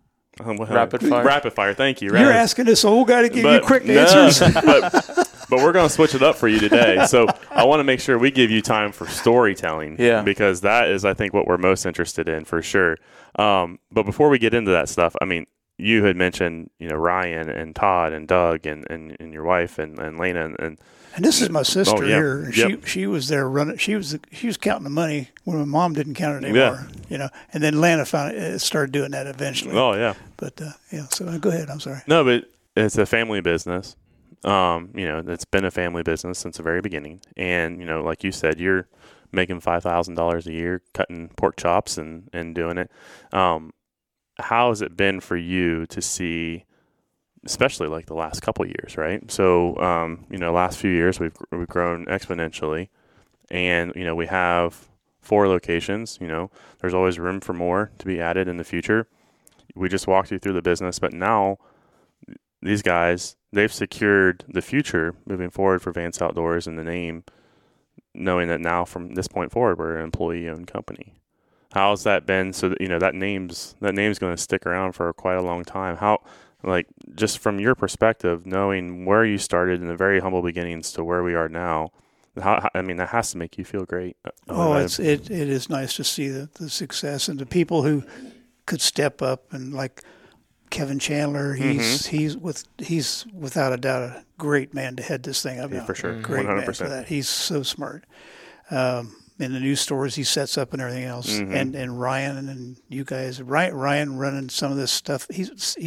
Rapid fire. Rapid fire. Thank you. You're Rapid- asking this old guy to give but, you quick no, answers. but but we're going to switch it up for you today. So I want to make sure we give you time for storytelling. Yeah. Because that is, I think, what we're most interested in for sure. Um, but before we get into that stuff, I mean, you had mentioned, you know, Ryan and Todd and Doug and, and, and your wife and, and Lena and, and And this is my sister Oh, yeah. here. And Yep. She she was there running. She was she was counting the money when my mom didn't count it anymore. You know, and then Lana found it, started doing that eventually. oh yeah. But uh, yeah, so uh, go ahead. I'm sorry. No, but it's a family business. Um, you know, it's been a family business since the very beginning. And, you know, like you said, you're making five thousand dollars a year cutting pork chops and, and doing it. Um, how has it been for you to see, especially like the last couple of years, right? So, um, you know, last few years we've, we've grown exponentially and, you know, we have four locations, you know, there's always room for more to be added in the future. We just walked you through the business, but now these guys, they've secured the future moving forward for Vance Outdoors and the name, knowing that now from this point forward, we're an employee-owned company. How's that been? So that, you know, that name's, that name's going to stick around for quite a long time. How, like, just from your perspective, knowing where you started in the very humble beginnings to where we are now, how, I mean, that has to make you feel great. Oh, I- it's it, it is nice to see the, the success and the people who could step up and like Kevin Chandler. He's Mm-hmm. he's with he's without a doubt a great man to head this thing up. Yeah, now. for sure. Great one hundred man for percent. that. He's so smart. Um, in the new stores he sets up and everything else, Mhm. and and Ryan and you guys, Ryan, Ryan running some of this stuff. He's he's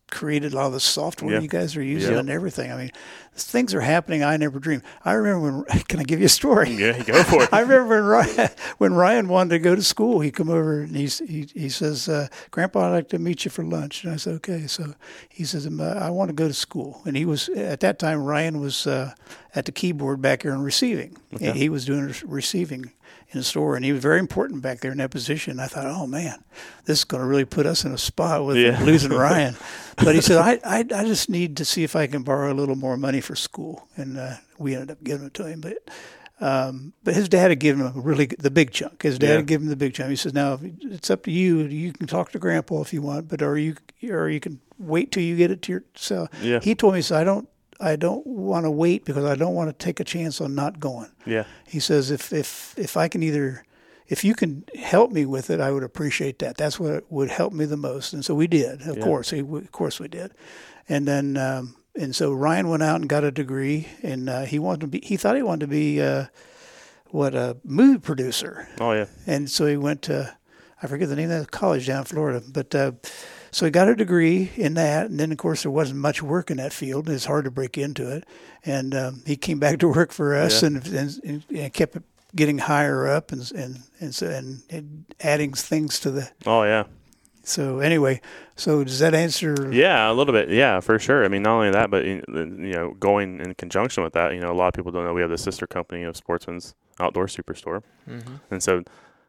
created a lot of the software Yeah. you guys are using Yeah. and everything. I mean, things are happening I never dreamed. I remember when, can I give you a story? Yeah, go for it. I remember when Ryan, when Ryan wanted to go to school, he come over and he's, he he says, uh, Grandpa, I'd like to meet you for lunch. And I said, okay. So he says, I want to go to school. And he was, at that time, Ryan was uh, at the keyboard back there in receiving. Okay. And he was doing receiving in the store, and he was very important back there in that position. I thought, oh, man, this is going to really put us in a spot with Yeah. losing Ryan. But he said, I, I I just need to see if I can borrow a little more money for school. And uh, we ended up giving it to him. But um, but his dad had given him a really the big chunk. His dad Yeah. had given him the big chunk. He says, now, it's up to you. You can talk to Grandpa if you want, but or you or you can wait till you get it to yourself. Yeah. He told me, he said, I don't, I don't want to wait because I don't want to take a chance on not going. Yeah. He says, if if if I can either, if you can help me with it, I would appreciate that. That's what would help me the most. And so we did. Of Yeah. course, he, of course we did. And then um, and so Ryan went out and got a degree, and uh, he wanted to be. He thought he wanted to be uh, what a movie producer. Oh, yeah. And so he went to, I forget the name of the college down in Florida, but uh, so he got a degree in that. And then, of course, there wasn't much work in that field. It's hard to break into it. And um, he came back to work for us, Yeah. and, and and kept getting higher up and and and, so, and and adding things to the. Oh, yeah. So anyway, so does that answer? Yeah, a little bit. Yeah, for sure. I mean, not only that, but you know, going in conjunction with that, you know, a lot of people don't know we have the sister company of Sportsman's Outdoor Superstore, Mm-hmm. and so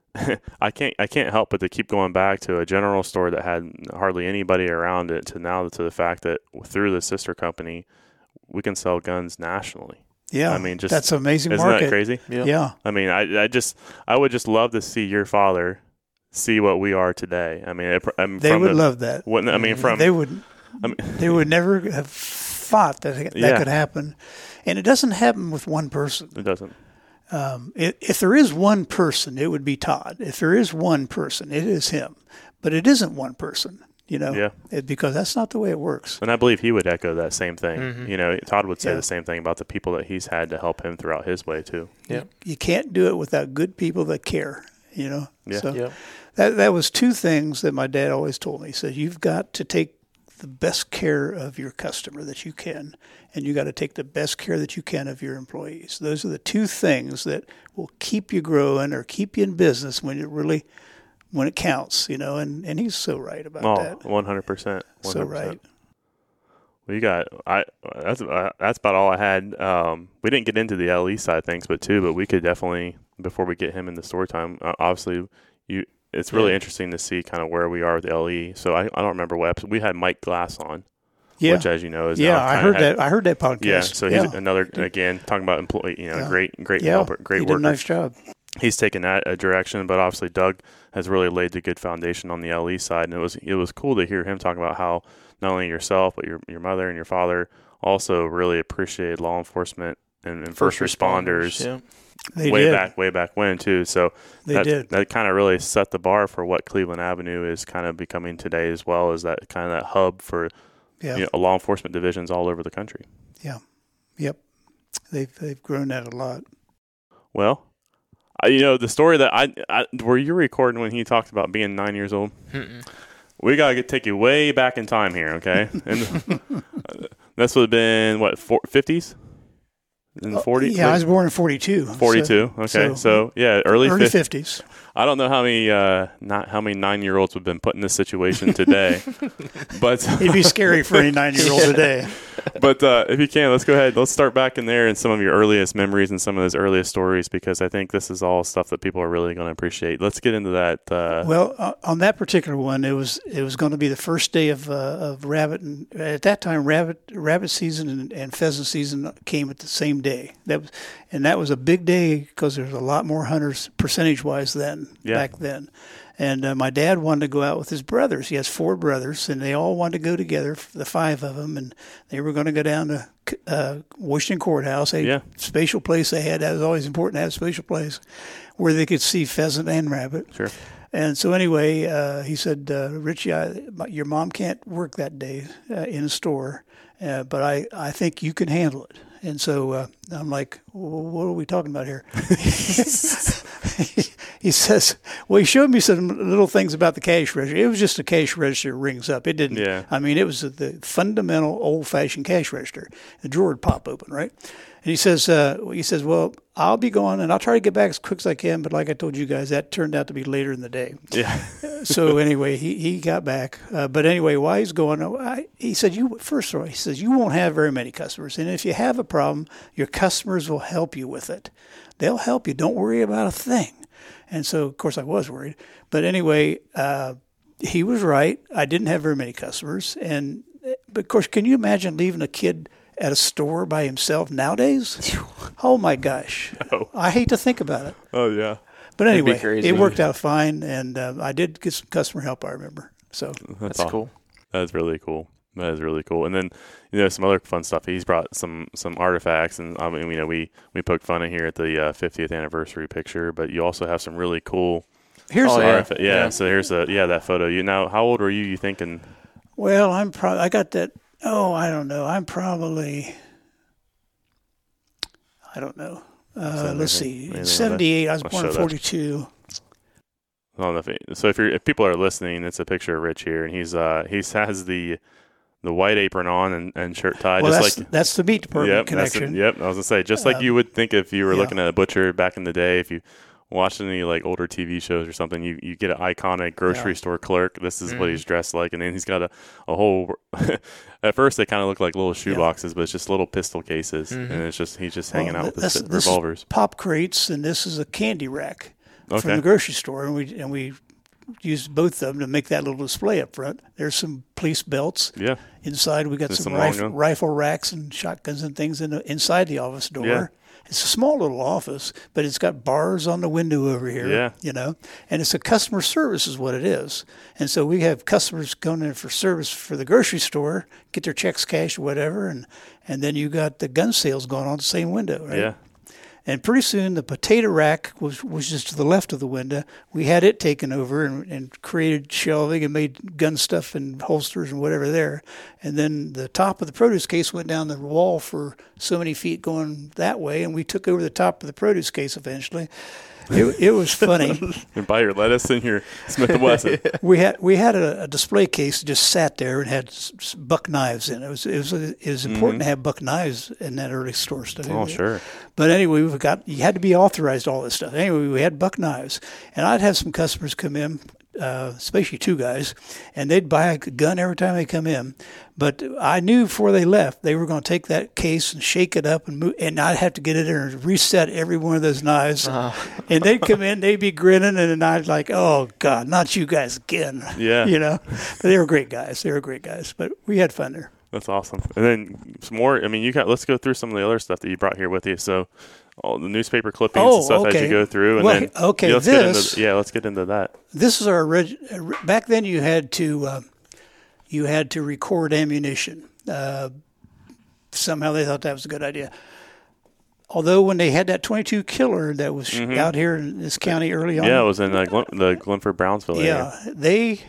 I can't I can't help but to keep going back to a general store that had hardly anybody around it to now to the fact that through the sister company, we can sell guns nationally. Yeah, I mean, just that's an amazing isn't market. that crazy? Yeah. Yeah, I mean, I I just I would just love to see your father see what we are today. I mean, it, I mean they from would the, love that. What, I mean, from they would. I mean, They would never have thought that that Yeah. could happen, and it doesn't happen with one person. it doesn't. Um, if, if there is one person, it would be Todd. If there is one person, it is him. But it isn't one person, you know, Yeah. it, because that's not the way it works. And I believe he would echo that same thing. Mhm. You know, Todd would say Yeah. the same thing about the people that he's had to help him throughout his way too. Yeah. You can't do it without good people that care, you know. Yeah. So Yeah. that that was two things that my dad always told me. He said, you've got to take the best care of your customer that you can, and you got to take the best care that you can of your employees. Those are the two things that will keep you growing or keep you in business when it really, when it counts, you know, and, and he's so right about Oh, that. one hundred percent. So right. Well, you got I. That's uh, that's about all I had. Um, we didn't get into the L E side of things, but too, but we could definitely before we get him in the story time. Uh, obviously, you. It's really Yeah. interesting to see kind of where we are with L E. So I, I don't remember what episode we had Mike Glass on, Yeah. which as you know is Yeah, now I kinda heard had- that. I heard that podcast. Yeah, so he's yeah. another again talking about employee. You know, Yeah. great, great yeah. helper, great he did worker. a nice job. He's taken that a direction, but obviously Doug has really laid the good foundation on the L E side, and it was it was cool to hear him talk about how not only yourself but your your mother and your father also really appreciated law enforcement and, and first, responders, Yeah. They way did. back way back when too. So They that, did. that kind of really set the bar for what Cleveland Avenue is kind of becoming today, as well as that kind of that hub for Yeah. you know, law enforcement divisions all over the country. Yep. They've they've grown that a lot. Well. I, you know the story that I, I were you recording when he talked about being nine years old? Mm-mm. We gotta get, take you way back in time here, okay? And this would have been what fifties, in the forties. Yeah, I was born in forty-two. so- forty-two. Okay, so, so- yeah, early, Early fifties. fifties. I don't know how many uh, not how many nine year olds have been put in this situation today, but It'd be scary for any nine-year-old today. but uh, if you can, let's go ahead. Let's start back in there in some of your earliest memories and some of those earliest stories, because I think this is all stuff that people are really going to appreciate. Let's get into that. Uh, Well, uh, on that particular one, it was it was going to be the first day of uh, of rabbit, and at that time, rabbit rabbit season and, and pheasant season came at the same day. That was, and that was a big day because there was a lot more hunters percentage wise then Yeah. back then. And uh, my dad wanted to go out with his brothers. He has four brothers, and they all wanted to go together, the five of them, and they were going to go down to uh, Washington Courthouse, a Yeah. spatial place they had. That was always important to have a spatial place where they could see pheasant and rabbit. sure. And so anyway, uh, he said, uh, Richie, I, my, your mom can't work that day uh, in a store, uh, but I, I think you can handle it. And so uh, I'm like, well, what are we talking about here? he says, well, he showed me some little things about the cash register. It was just a cash register rings up. It didn't, yeah. I mean, it was the fundamental old-fashioned cash register. The drawer would pop open, right? And he says, uh, he says, well, I'll be going, and I'll try to get back as quick as I can, but like I told you guys, that turned out to be later in the day. Yeah. So anyway, he, he got back. Uh, but anyway, while he's going, I, he said, "You first of all, he says, you won't have very many customers. And if you have a problem, your customers will help you with it. They'll help you. Don't worry about a thing." And so, of course, I was worried. But anyway, uh, he was right. I didn't have very many customers. And, but of course, can you imagine leaving a kid at a store by himself nowadays? Oh, my gosh. Oh. I hate to think about it. Oh, yeah. But anyway, it worked out fine, and uh, I did get some customer help, I remember. So That's, That's awesome. cool. That's really cool. That is really cool. And then, you know, some other fun stuff. He's brought some some artifacts, and I mean, you know, we, we poked fun at here at the uh, fiftieth anniversary picture, but you also have some really cool here's oh, the, yeah. artifact. Yeah, yeah. So here's a yeah that photo. You now, how old were you? You thinking? Well, I'm probably I got that. Oh, I don't know. I'm probably I don't know. Uh, let's see, seventy-eight. I was born in forty-two. I don't know if it, so. If you're if people are listening, it's a picture of Rich here, and he's uh he has the the white apron on and, and shirt tied. Well, just that's, like that's the meat department yep, connection. The, yep, I was gonna say just like um, you would think if you were yeah. looking at a butcher back in the day. If you watched any like older T V shows or something, you, you get an iconic grocery yeah. store clerk. This is mm. what he's dressed like, and then he's got a a whole. At first, they kind of look like little shoe yeah. boxes, but it's just little pistol cases, mm-hmm. and it's just he's just hanging well, out with his this revolvers. Is pop crates, and this is a candy rack okay. from the grocery store, and we and we used both of them to make that little display up front. There's some police belts. Yeah. Inside, we got There's some, some rifle, rifle racks and shotguns and things in the, inside the office door. Yeah. It's a small little office, but it's got bars on the window over here. Yeah. You know, and it's a customer service is what it is. And so we have customers going in for service for the grocery store, get their checks cashed or whatever, and, and then you got the gun sales going on the same window, right? Yeah. And pretty soon the potato rack was, was just to the left of the window. We had it taken over and, and created shelving and made gun stuff and holsters and whatever there. And then the top of the produce case went down the wall for so many feet going that way, and we took over the top of the produce case eventually. It, it was funny. And buy your lettuce and your Smith and Wesson. We had we had a, a display case that just sat there and had s- s- buck knives in it. It was it was, it was important mm-hmm. to have buck knives in that early store stuff. Oh, sure. But anyway, we got you had to be authorized all this stuff. Anyway, we had buck knives, and I'd have some customers come in, uh, especially two guys, and they'd buy a gun every time they come in. But I knew before they left, they were going to take that case and shake it up and move, and I'd have to get in there and reset every one of those knives. Uh. And they'd come in, they'd be grinning, and I'd like, oh, God, not you guys again. Yeah. You know, but they were great guys. They were great guys. But we had fun there. That's awesome. And then some more, I mean, you got, let's go through some of the other stuff that you brought here with you. So all the newspaper clippings oh, and stuff okay. as you go through. And well, then, okay, yeah, let's this, get into, yeah, let's get into that. This is our, back then you had to, uh, you had to record ammunition. Uh, somehow they thought that was a good idea. Although when they had that twenty-two killer that was mm-hmm. out here in this county early on. Yeah, it was in uh, Glen, the Glenford Brownsville area. Yeah, they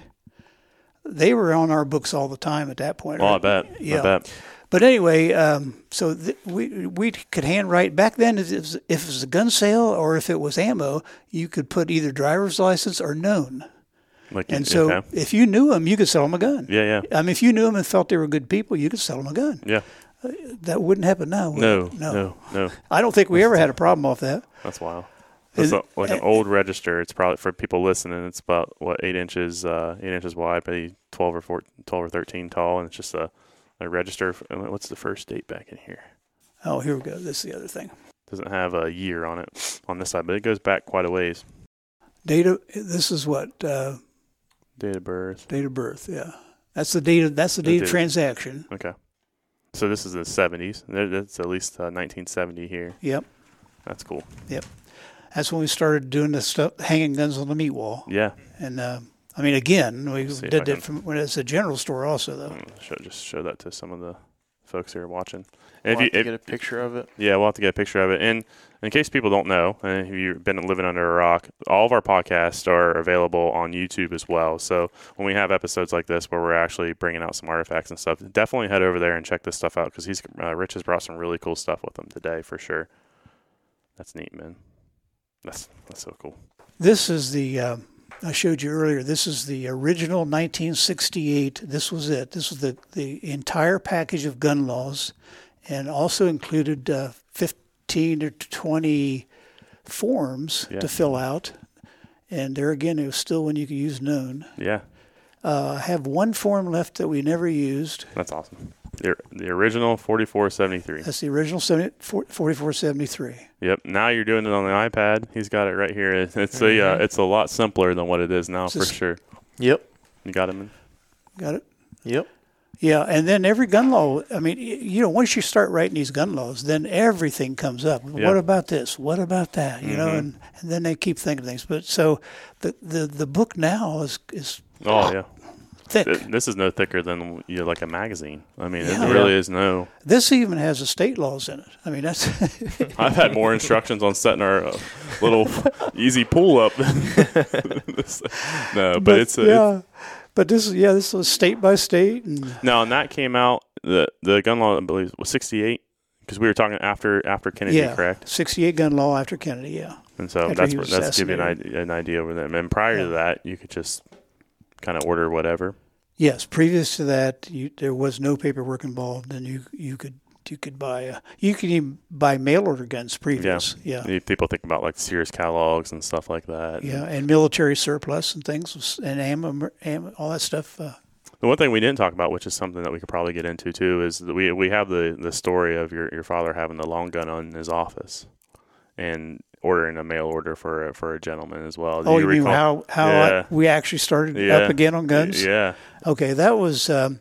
they were on our books all the time at that point. Oh, right? I bet. Yeah. I bet. But anyway, um, so th- we we could handwrite. Back then, if it, was, if it was a gun sale or if it was ammo, you could put either driver's license or known. Like, and so okay. if you knew them, you could sell them a gun. Yeah, yeah. I mean, if you knew them and felt they were good people, you could sell them a gun. Yeah. Uh, that wouldn't happen now. Would no, it? no, no, no. I don't think we ever had a problem off that. That's wild. It's a, like an old register. It's probably for people listening. It's about what eight inches, uh, eight inches wide, maybe twelve or four, twelve or thirteen tall, and it's just a, a register. What's the first date back in here? Oh, here we go. This is the other thing. Doesn't have a year on it on this side, but it goes back quite a ways. Data. This is what. Uh, Date of birth. Date of birth. Yeah, that's the date of that's the date of transaction. Okay. So this is the seventies. That's at least uh, nineteen seventy here. Yep. That's cool. Yep. That's when we started doing the stuff, hanging guns on the meat wall. Yeah. And uh, I mean, again, we did that from when it's a general store, also though. Show, just show that to some of the folks who are watching. And we'll if you have to if, get a picture of it. Yeah, we'll have to get a picture of it. And in case people don't know, and if you've been living under a rock, all of our podcasts are available on YouTube as well. So when we have episodes like this where we're actually bringing out some artifacts and stuff, definitely head over there and check this stuff out because he's uh, Rich has brought some really cool stuff with him today for sure. That's neat, man. That's that's so cool. This is the, uh, I showed you earlier, this is the original nineteen sixty-eight. This was it. This was the, the entire package of gun laws, and also included uh, fifteen or twenty forms yeah. to fill out. And there again, it was still when you could use known. Yeah. Uh, I have one form left that we never used. That's awesome. The, the original forty-four seventy-three. That's the original forty-four seventy-three. Yep. Now you're doing it on the iPad. He's got it right here. It's mm-hmm. a uh, it's a lot simpler than what it is now, it's for just, sure. Yep. You got it, man? Got it? Yep. Yeah, and then every gun law, I mean, you know, once you start writing these gun laws, then everything comes up. Yep. What about this? What about that? You mm-hmm. know, and, and then they keep thinking things. But so the the, the book now is is oh yeah. thick. This is no thicker than you know, like a magazine. I mean, yeah. it really is no. This even has the state laws in it. I mean, that's. I've had more instructions on setting our uh, little easy pull up. no, but, but it's a, yeah. It's, but this is yeah, this was state by state. And no, and that came out the the gun law I believe was sixty-eight because we were talking after after Kennedy, yeah, correct? sixty-eight gun law after Kennedy, yeah. And so after that's what, that's give you an idea, an idea over them. And prior yeah. to that, you could just kind of order whatever. Yes, previous to that, you, there was no paperwork involved, and you you could you could buy a, you could even buy mail order guns previous. Yeah. yeah, people think about like Sears catalogs and stuff like that. Yeah, and military surplus and things, and ammo, ammo all that stuff. Uh, the one thing we didn't talk about, which is something that we could probably get into too, is that we we have the, the story of your, your father having the long gun on his office, and ordering a mail order for a, for a gentleman as well. Do oh, you, you mean how how yeah. I, we actually started yeah. up again on guns? Yeah. Okay, that was um,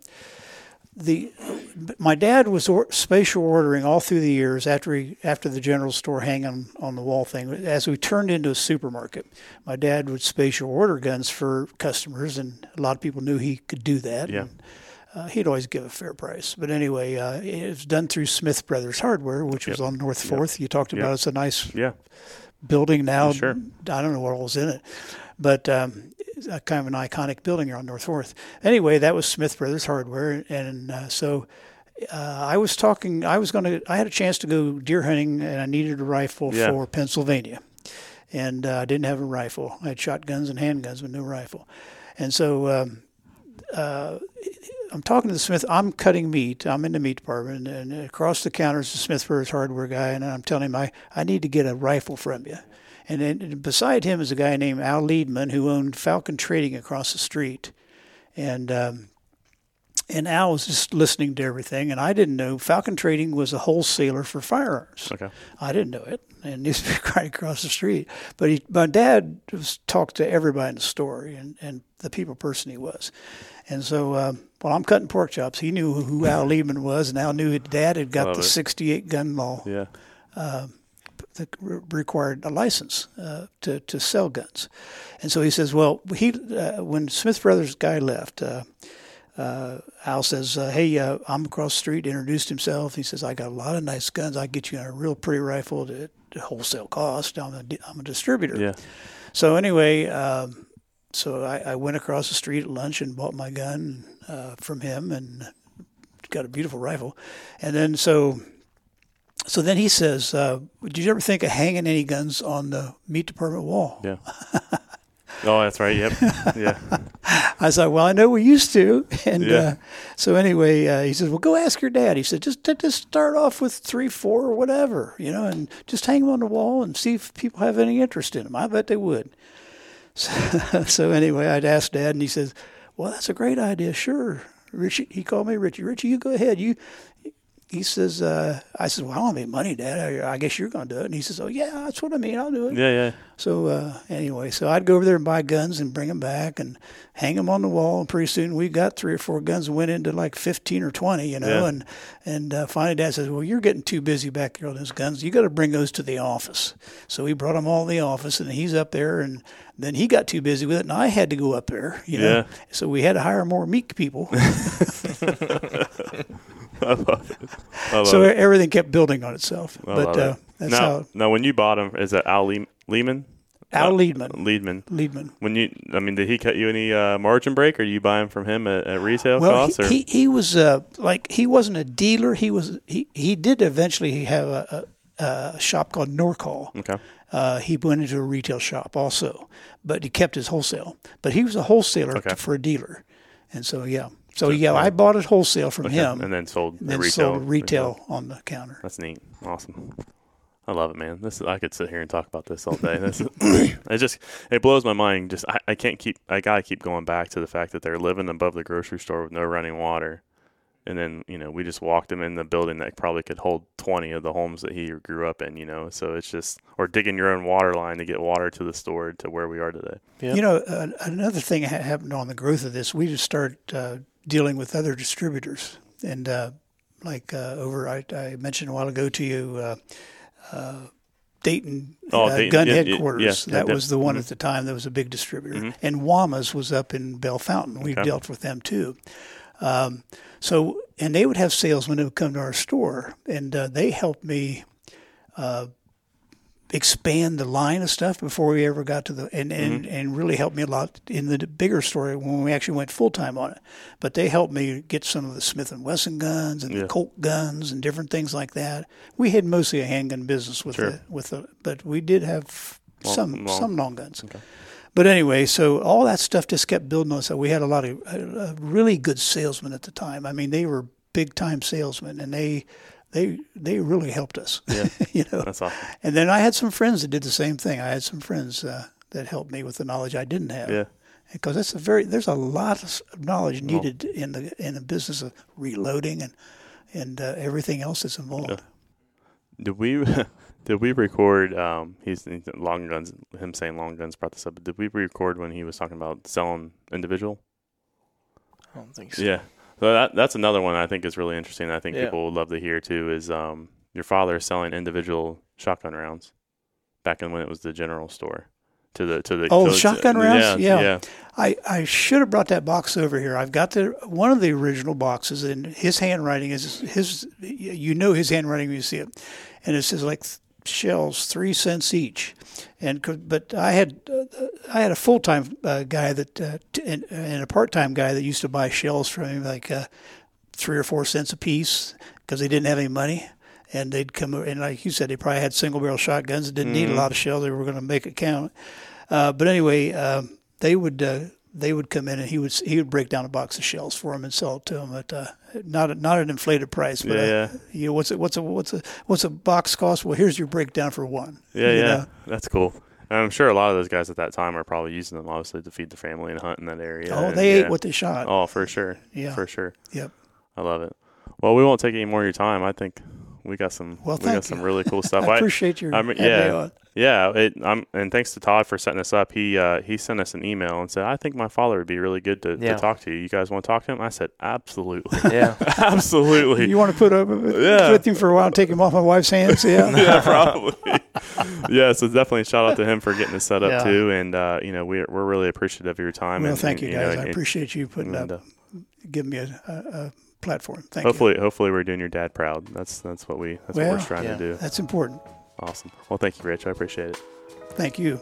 the. My dad was or, spatial ordering all through the years after he after the general store hanging on the wall thing. As we turned into a supermarket, my dad would spatial order guns for customers, and a lot of people knew he could do that. Yeah. And, Uh, he'd always give a fair price. But anyway, uh, it was done through Smith Brothers Hardware, which yep. was on North Fourth. Yep. You talked about yep. it's a nice yeah. building now. Sure. I don't know what all was in it. But um, it's a kind of an iconic building here on North Fourth. Anyway, that was Smith Brothers Hardware. And uh, so uh, I was talking, I was going to, I had a chance to go deer hunting, and I needed a rifle yeah. for Pennsylvania. And uh, I didn't have a rifle. I had shotguns and handguns, but no rifle. And so um, uh, I'm talking to the Smith. I'm cutting meat. I'm in the meat department, and across the counter is the Smith Brothers Hardware guy, and I'm telling him I, I need to get a rifle from you. And then beside him is a guy named Al Liedman who owned Falcon Trading across the street, and um, and Al was just listening to everything, and I didn't know Falcon Trading was a wholesaler for firearms. Okay, I didn't know it, and he's right across the street. But he, my dad was talked to everybody in the store, and, and the people person he was. And so, um, while I'm cutting pork chops, he knew who Al Liebman was, and Al knew his dad had got Love the it. sixty-eight gun law yeah. uh, that required a license uh, to, to sell guns. And so he says, well, he uh, when Smith Brothers guy left, uh, uh, Al says, uh, hey, uh, I'm across the street, introduced himself. He says, I got a lot of nice guns. I get you a real pretty rifle at wholesale cost. I'm a, I'm a distributor. Yeah. So anyway... Um, So I, I went across the street at lunch and bought my gun uh, from him and got a beautiful rifle. And then so so then he says, uh, did you ever think of hanging any guns on the meat department wall? Yeah. Oh, that's right. Yep. Yeah. I said, well, I know we used to. And yeah. uh, so anyway, uh, he says, well, go ask your dad. He said, just, just start off with three, four or whatever, you know, and just hang them on the wall and see if people have any interest in them. I bet they would. So, so anyway, I'd asked Dad, and he says, well, that's a great idea. Sure. Richie, he called me Richie. Richie, you go ahead. You, He says, uh, I said, well, I don't have any money, Dad. I, I guess you're going to do it. And he says, oh, yeah, that's what I mean. I'll do it. Yeah, yeah. So uh, anyway, so I'd go over there and buy guns and bring them back and hang them on the wall. And pretty soon we got three or four guns and went into like fifteen or twenty, you know. Yeah. And and uh, finally Dad says, well, you're getting too busy back there on those guns. You got to bring those to the office. So we brought them all to the office, and he's up there. And then he got too busy with it, and I had to go up there, you know. Yeah. So we had to hire more meek people. I love it. I love so it. everything kept building on itself. I but love uh, it. that's now, how. Now, when you bought him, is that Al Le- Lehman? Al uh, Liedman. Liedman. Liedman. When you, I mean, did he cut you any uh, margin break, or you buy him from him at, at retail well, cost? Well, or? he, he he was uh, like he wasn't a dealer. He was he, he did eventually have a, uh, a shop called Norcall. Okay. Uh, he went into a retail shop also, but he kept his wholesale. But he was a wholesaler okay. to, for a dealer. And so, yeah. So, yeah, I bought it wholesale from okay. him. And then sold and then retail. sold retail, retail on the counter. That's neat. Awesome. I love it, man. This is, I could sit here and talk about this all day. This is, it just it blows my mind. Just I, I can't keep I gotta keep going back to the fact that they're living above the grocery store with no running water, and then you know we just walked him in the building that probably could hold twenty of the homes that he grew up in. You know, so it's just or digging your own water line to get water to the store to where we are today. Yep. You know, uh, another thing that happened on the growth of this, we just started uh, dealing with other distributors, and uh, like uh, over I, I mentioned a while ago to you. Uh, Uh, Dayton, oh, uh, Dayton Gun yeah, Headquarters. Yeah, that yeah, was the one mm-hmm. at the time that was a big distributor. Mm-hmm. And Wama's was up in Bell Fountain. We've okay. dealt with them too. Um, so, and they would have salesmen who would come to our store, and uh, they helped me uh, expand the line of stuff before we ever got to the, and, and, mm-hmm. and really helped me a lot in the bigger story when we actually went full-time on it. But they helped me get some of the Smith and Wesson guns and yeah. the Colt guns and different things like that. We had mostly a handgun business with sure. the, with the, but we did have long, some, long. some long guns. Okay. But anyway, so all that stuff just kept building on us. We had a lot of uh, really good salesmen at the time. I mean, they were big-time salesmen, and they they they really helped us. Yeah, you know, that's awesome. And then I had some friends that did the same thing. I had some friends uh, that helped me with the knowledge I didn't have. Yeah, because that's a very there's a lot of knowledge needed well, in the in the business of reloading and and uh, everything else that's involved. Yeah. Did we did we record? Um, he's long guns. Him saying long guns brought this up. But did we record when he was talking about selling individual? I don't think so. Yeah. So that that's another one I think is really interesting. I think yeah. people would love to hear too. Is um, your father selling individual shotgun rounds back in when it was the general store to the to the oh to, shotgun to, rounds yeah, yeah. yeah I, I should have brought that box over here. I've got the one of the original boxes, and his handwriting is his. You know his handwriting when you see it, and it says like shells three cents each. And but I had uh, I had a full time uh, guy that uh, t- and, and a part time guy that used to buy shells from him like uh, three or four cents a piece because they didn't have any money, and they'd come and like you said, they probably had single barrel shotguns that didn't mm-hmm. need a lot of shells. They were going to make it count. Uh, but anyway, um, they would uh, they would come in and he would he would break down a box of shells for them and sell it to them at uh, not a, not an inflated price, but yeah, uh, yeah. you know what's a, what's a what's a what's a box cost? Well, here's your breakdown for one. Yeah, yeah, know? That's cool. And I'm sure a lot of those guys at that time are probably using them obviously to feed the family and hunt in that area. Oh, and, they yeah. ate what they shot. Oh, for sure. Yeah, for sure. Yep. I love it. Well, we won't take any more of your time. I think we got some. Well, we got you. some really cool stuff. I appreciate your. I mean, yeah, yeah. It, I'm, and thanks to Todd for setting this up. He uh, he sent us an email and said, "I think my father would be really good to, yeah. to talk to you. You guys want to talk to him?" I said, "Absolutely, yeah, absolutely." You want to put up yeah. with him for a while and take him off my wife's hands? Yeah, yeah, probably. Yeah, so definitely shout out to him for getting this set up yeah. too, and uh, you know we're we're really appreciative of your time. Well, and, thank and, you guys. know, I it, appreciate you putting and, up, uh, giving me a, a, a platform. Thank hopefully, you. hopefully we're doing your dad proud. That's that's what we that's well, what we're trying yeah. to do. That's important. Awesome. Well, thank you, Rich. I appreciate it. Thank you.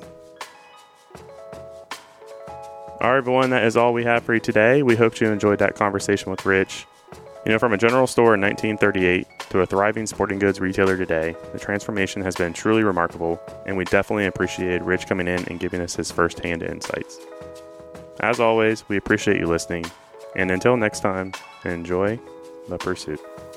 All right, everyone, that is all we have for you today. We hope you enjoyed that conversation with Rich. You know, from a general store in nineteen thirty-eight to a thriving sporting goods retailer today, the transformation has been truly remarkable, and we definitely appreciated Rich coming in and giving us his firsthand insights. As always, we appreciate you listening, and until next time, enjoy the pursuit.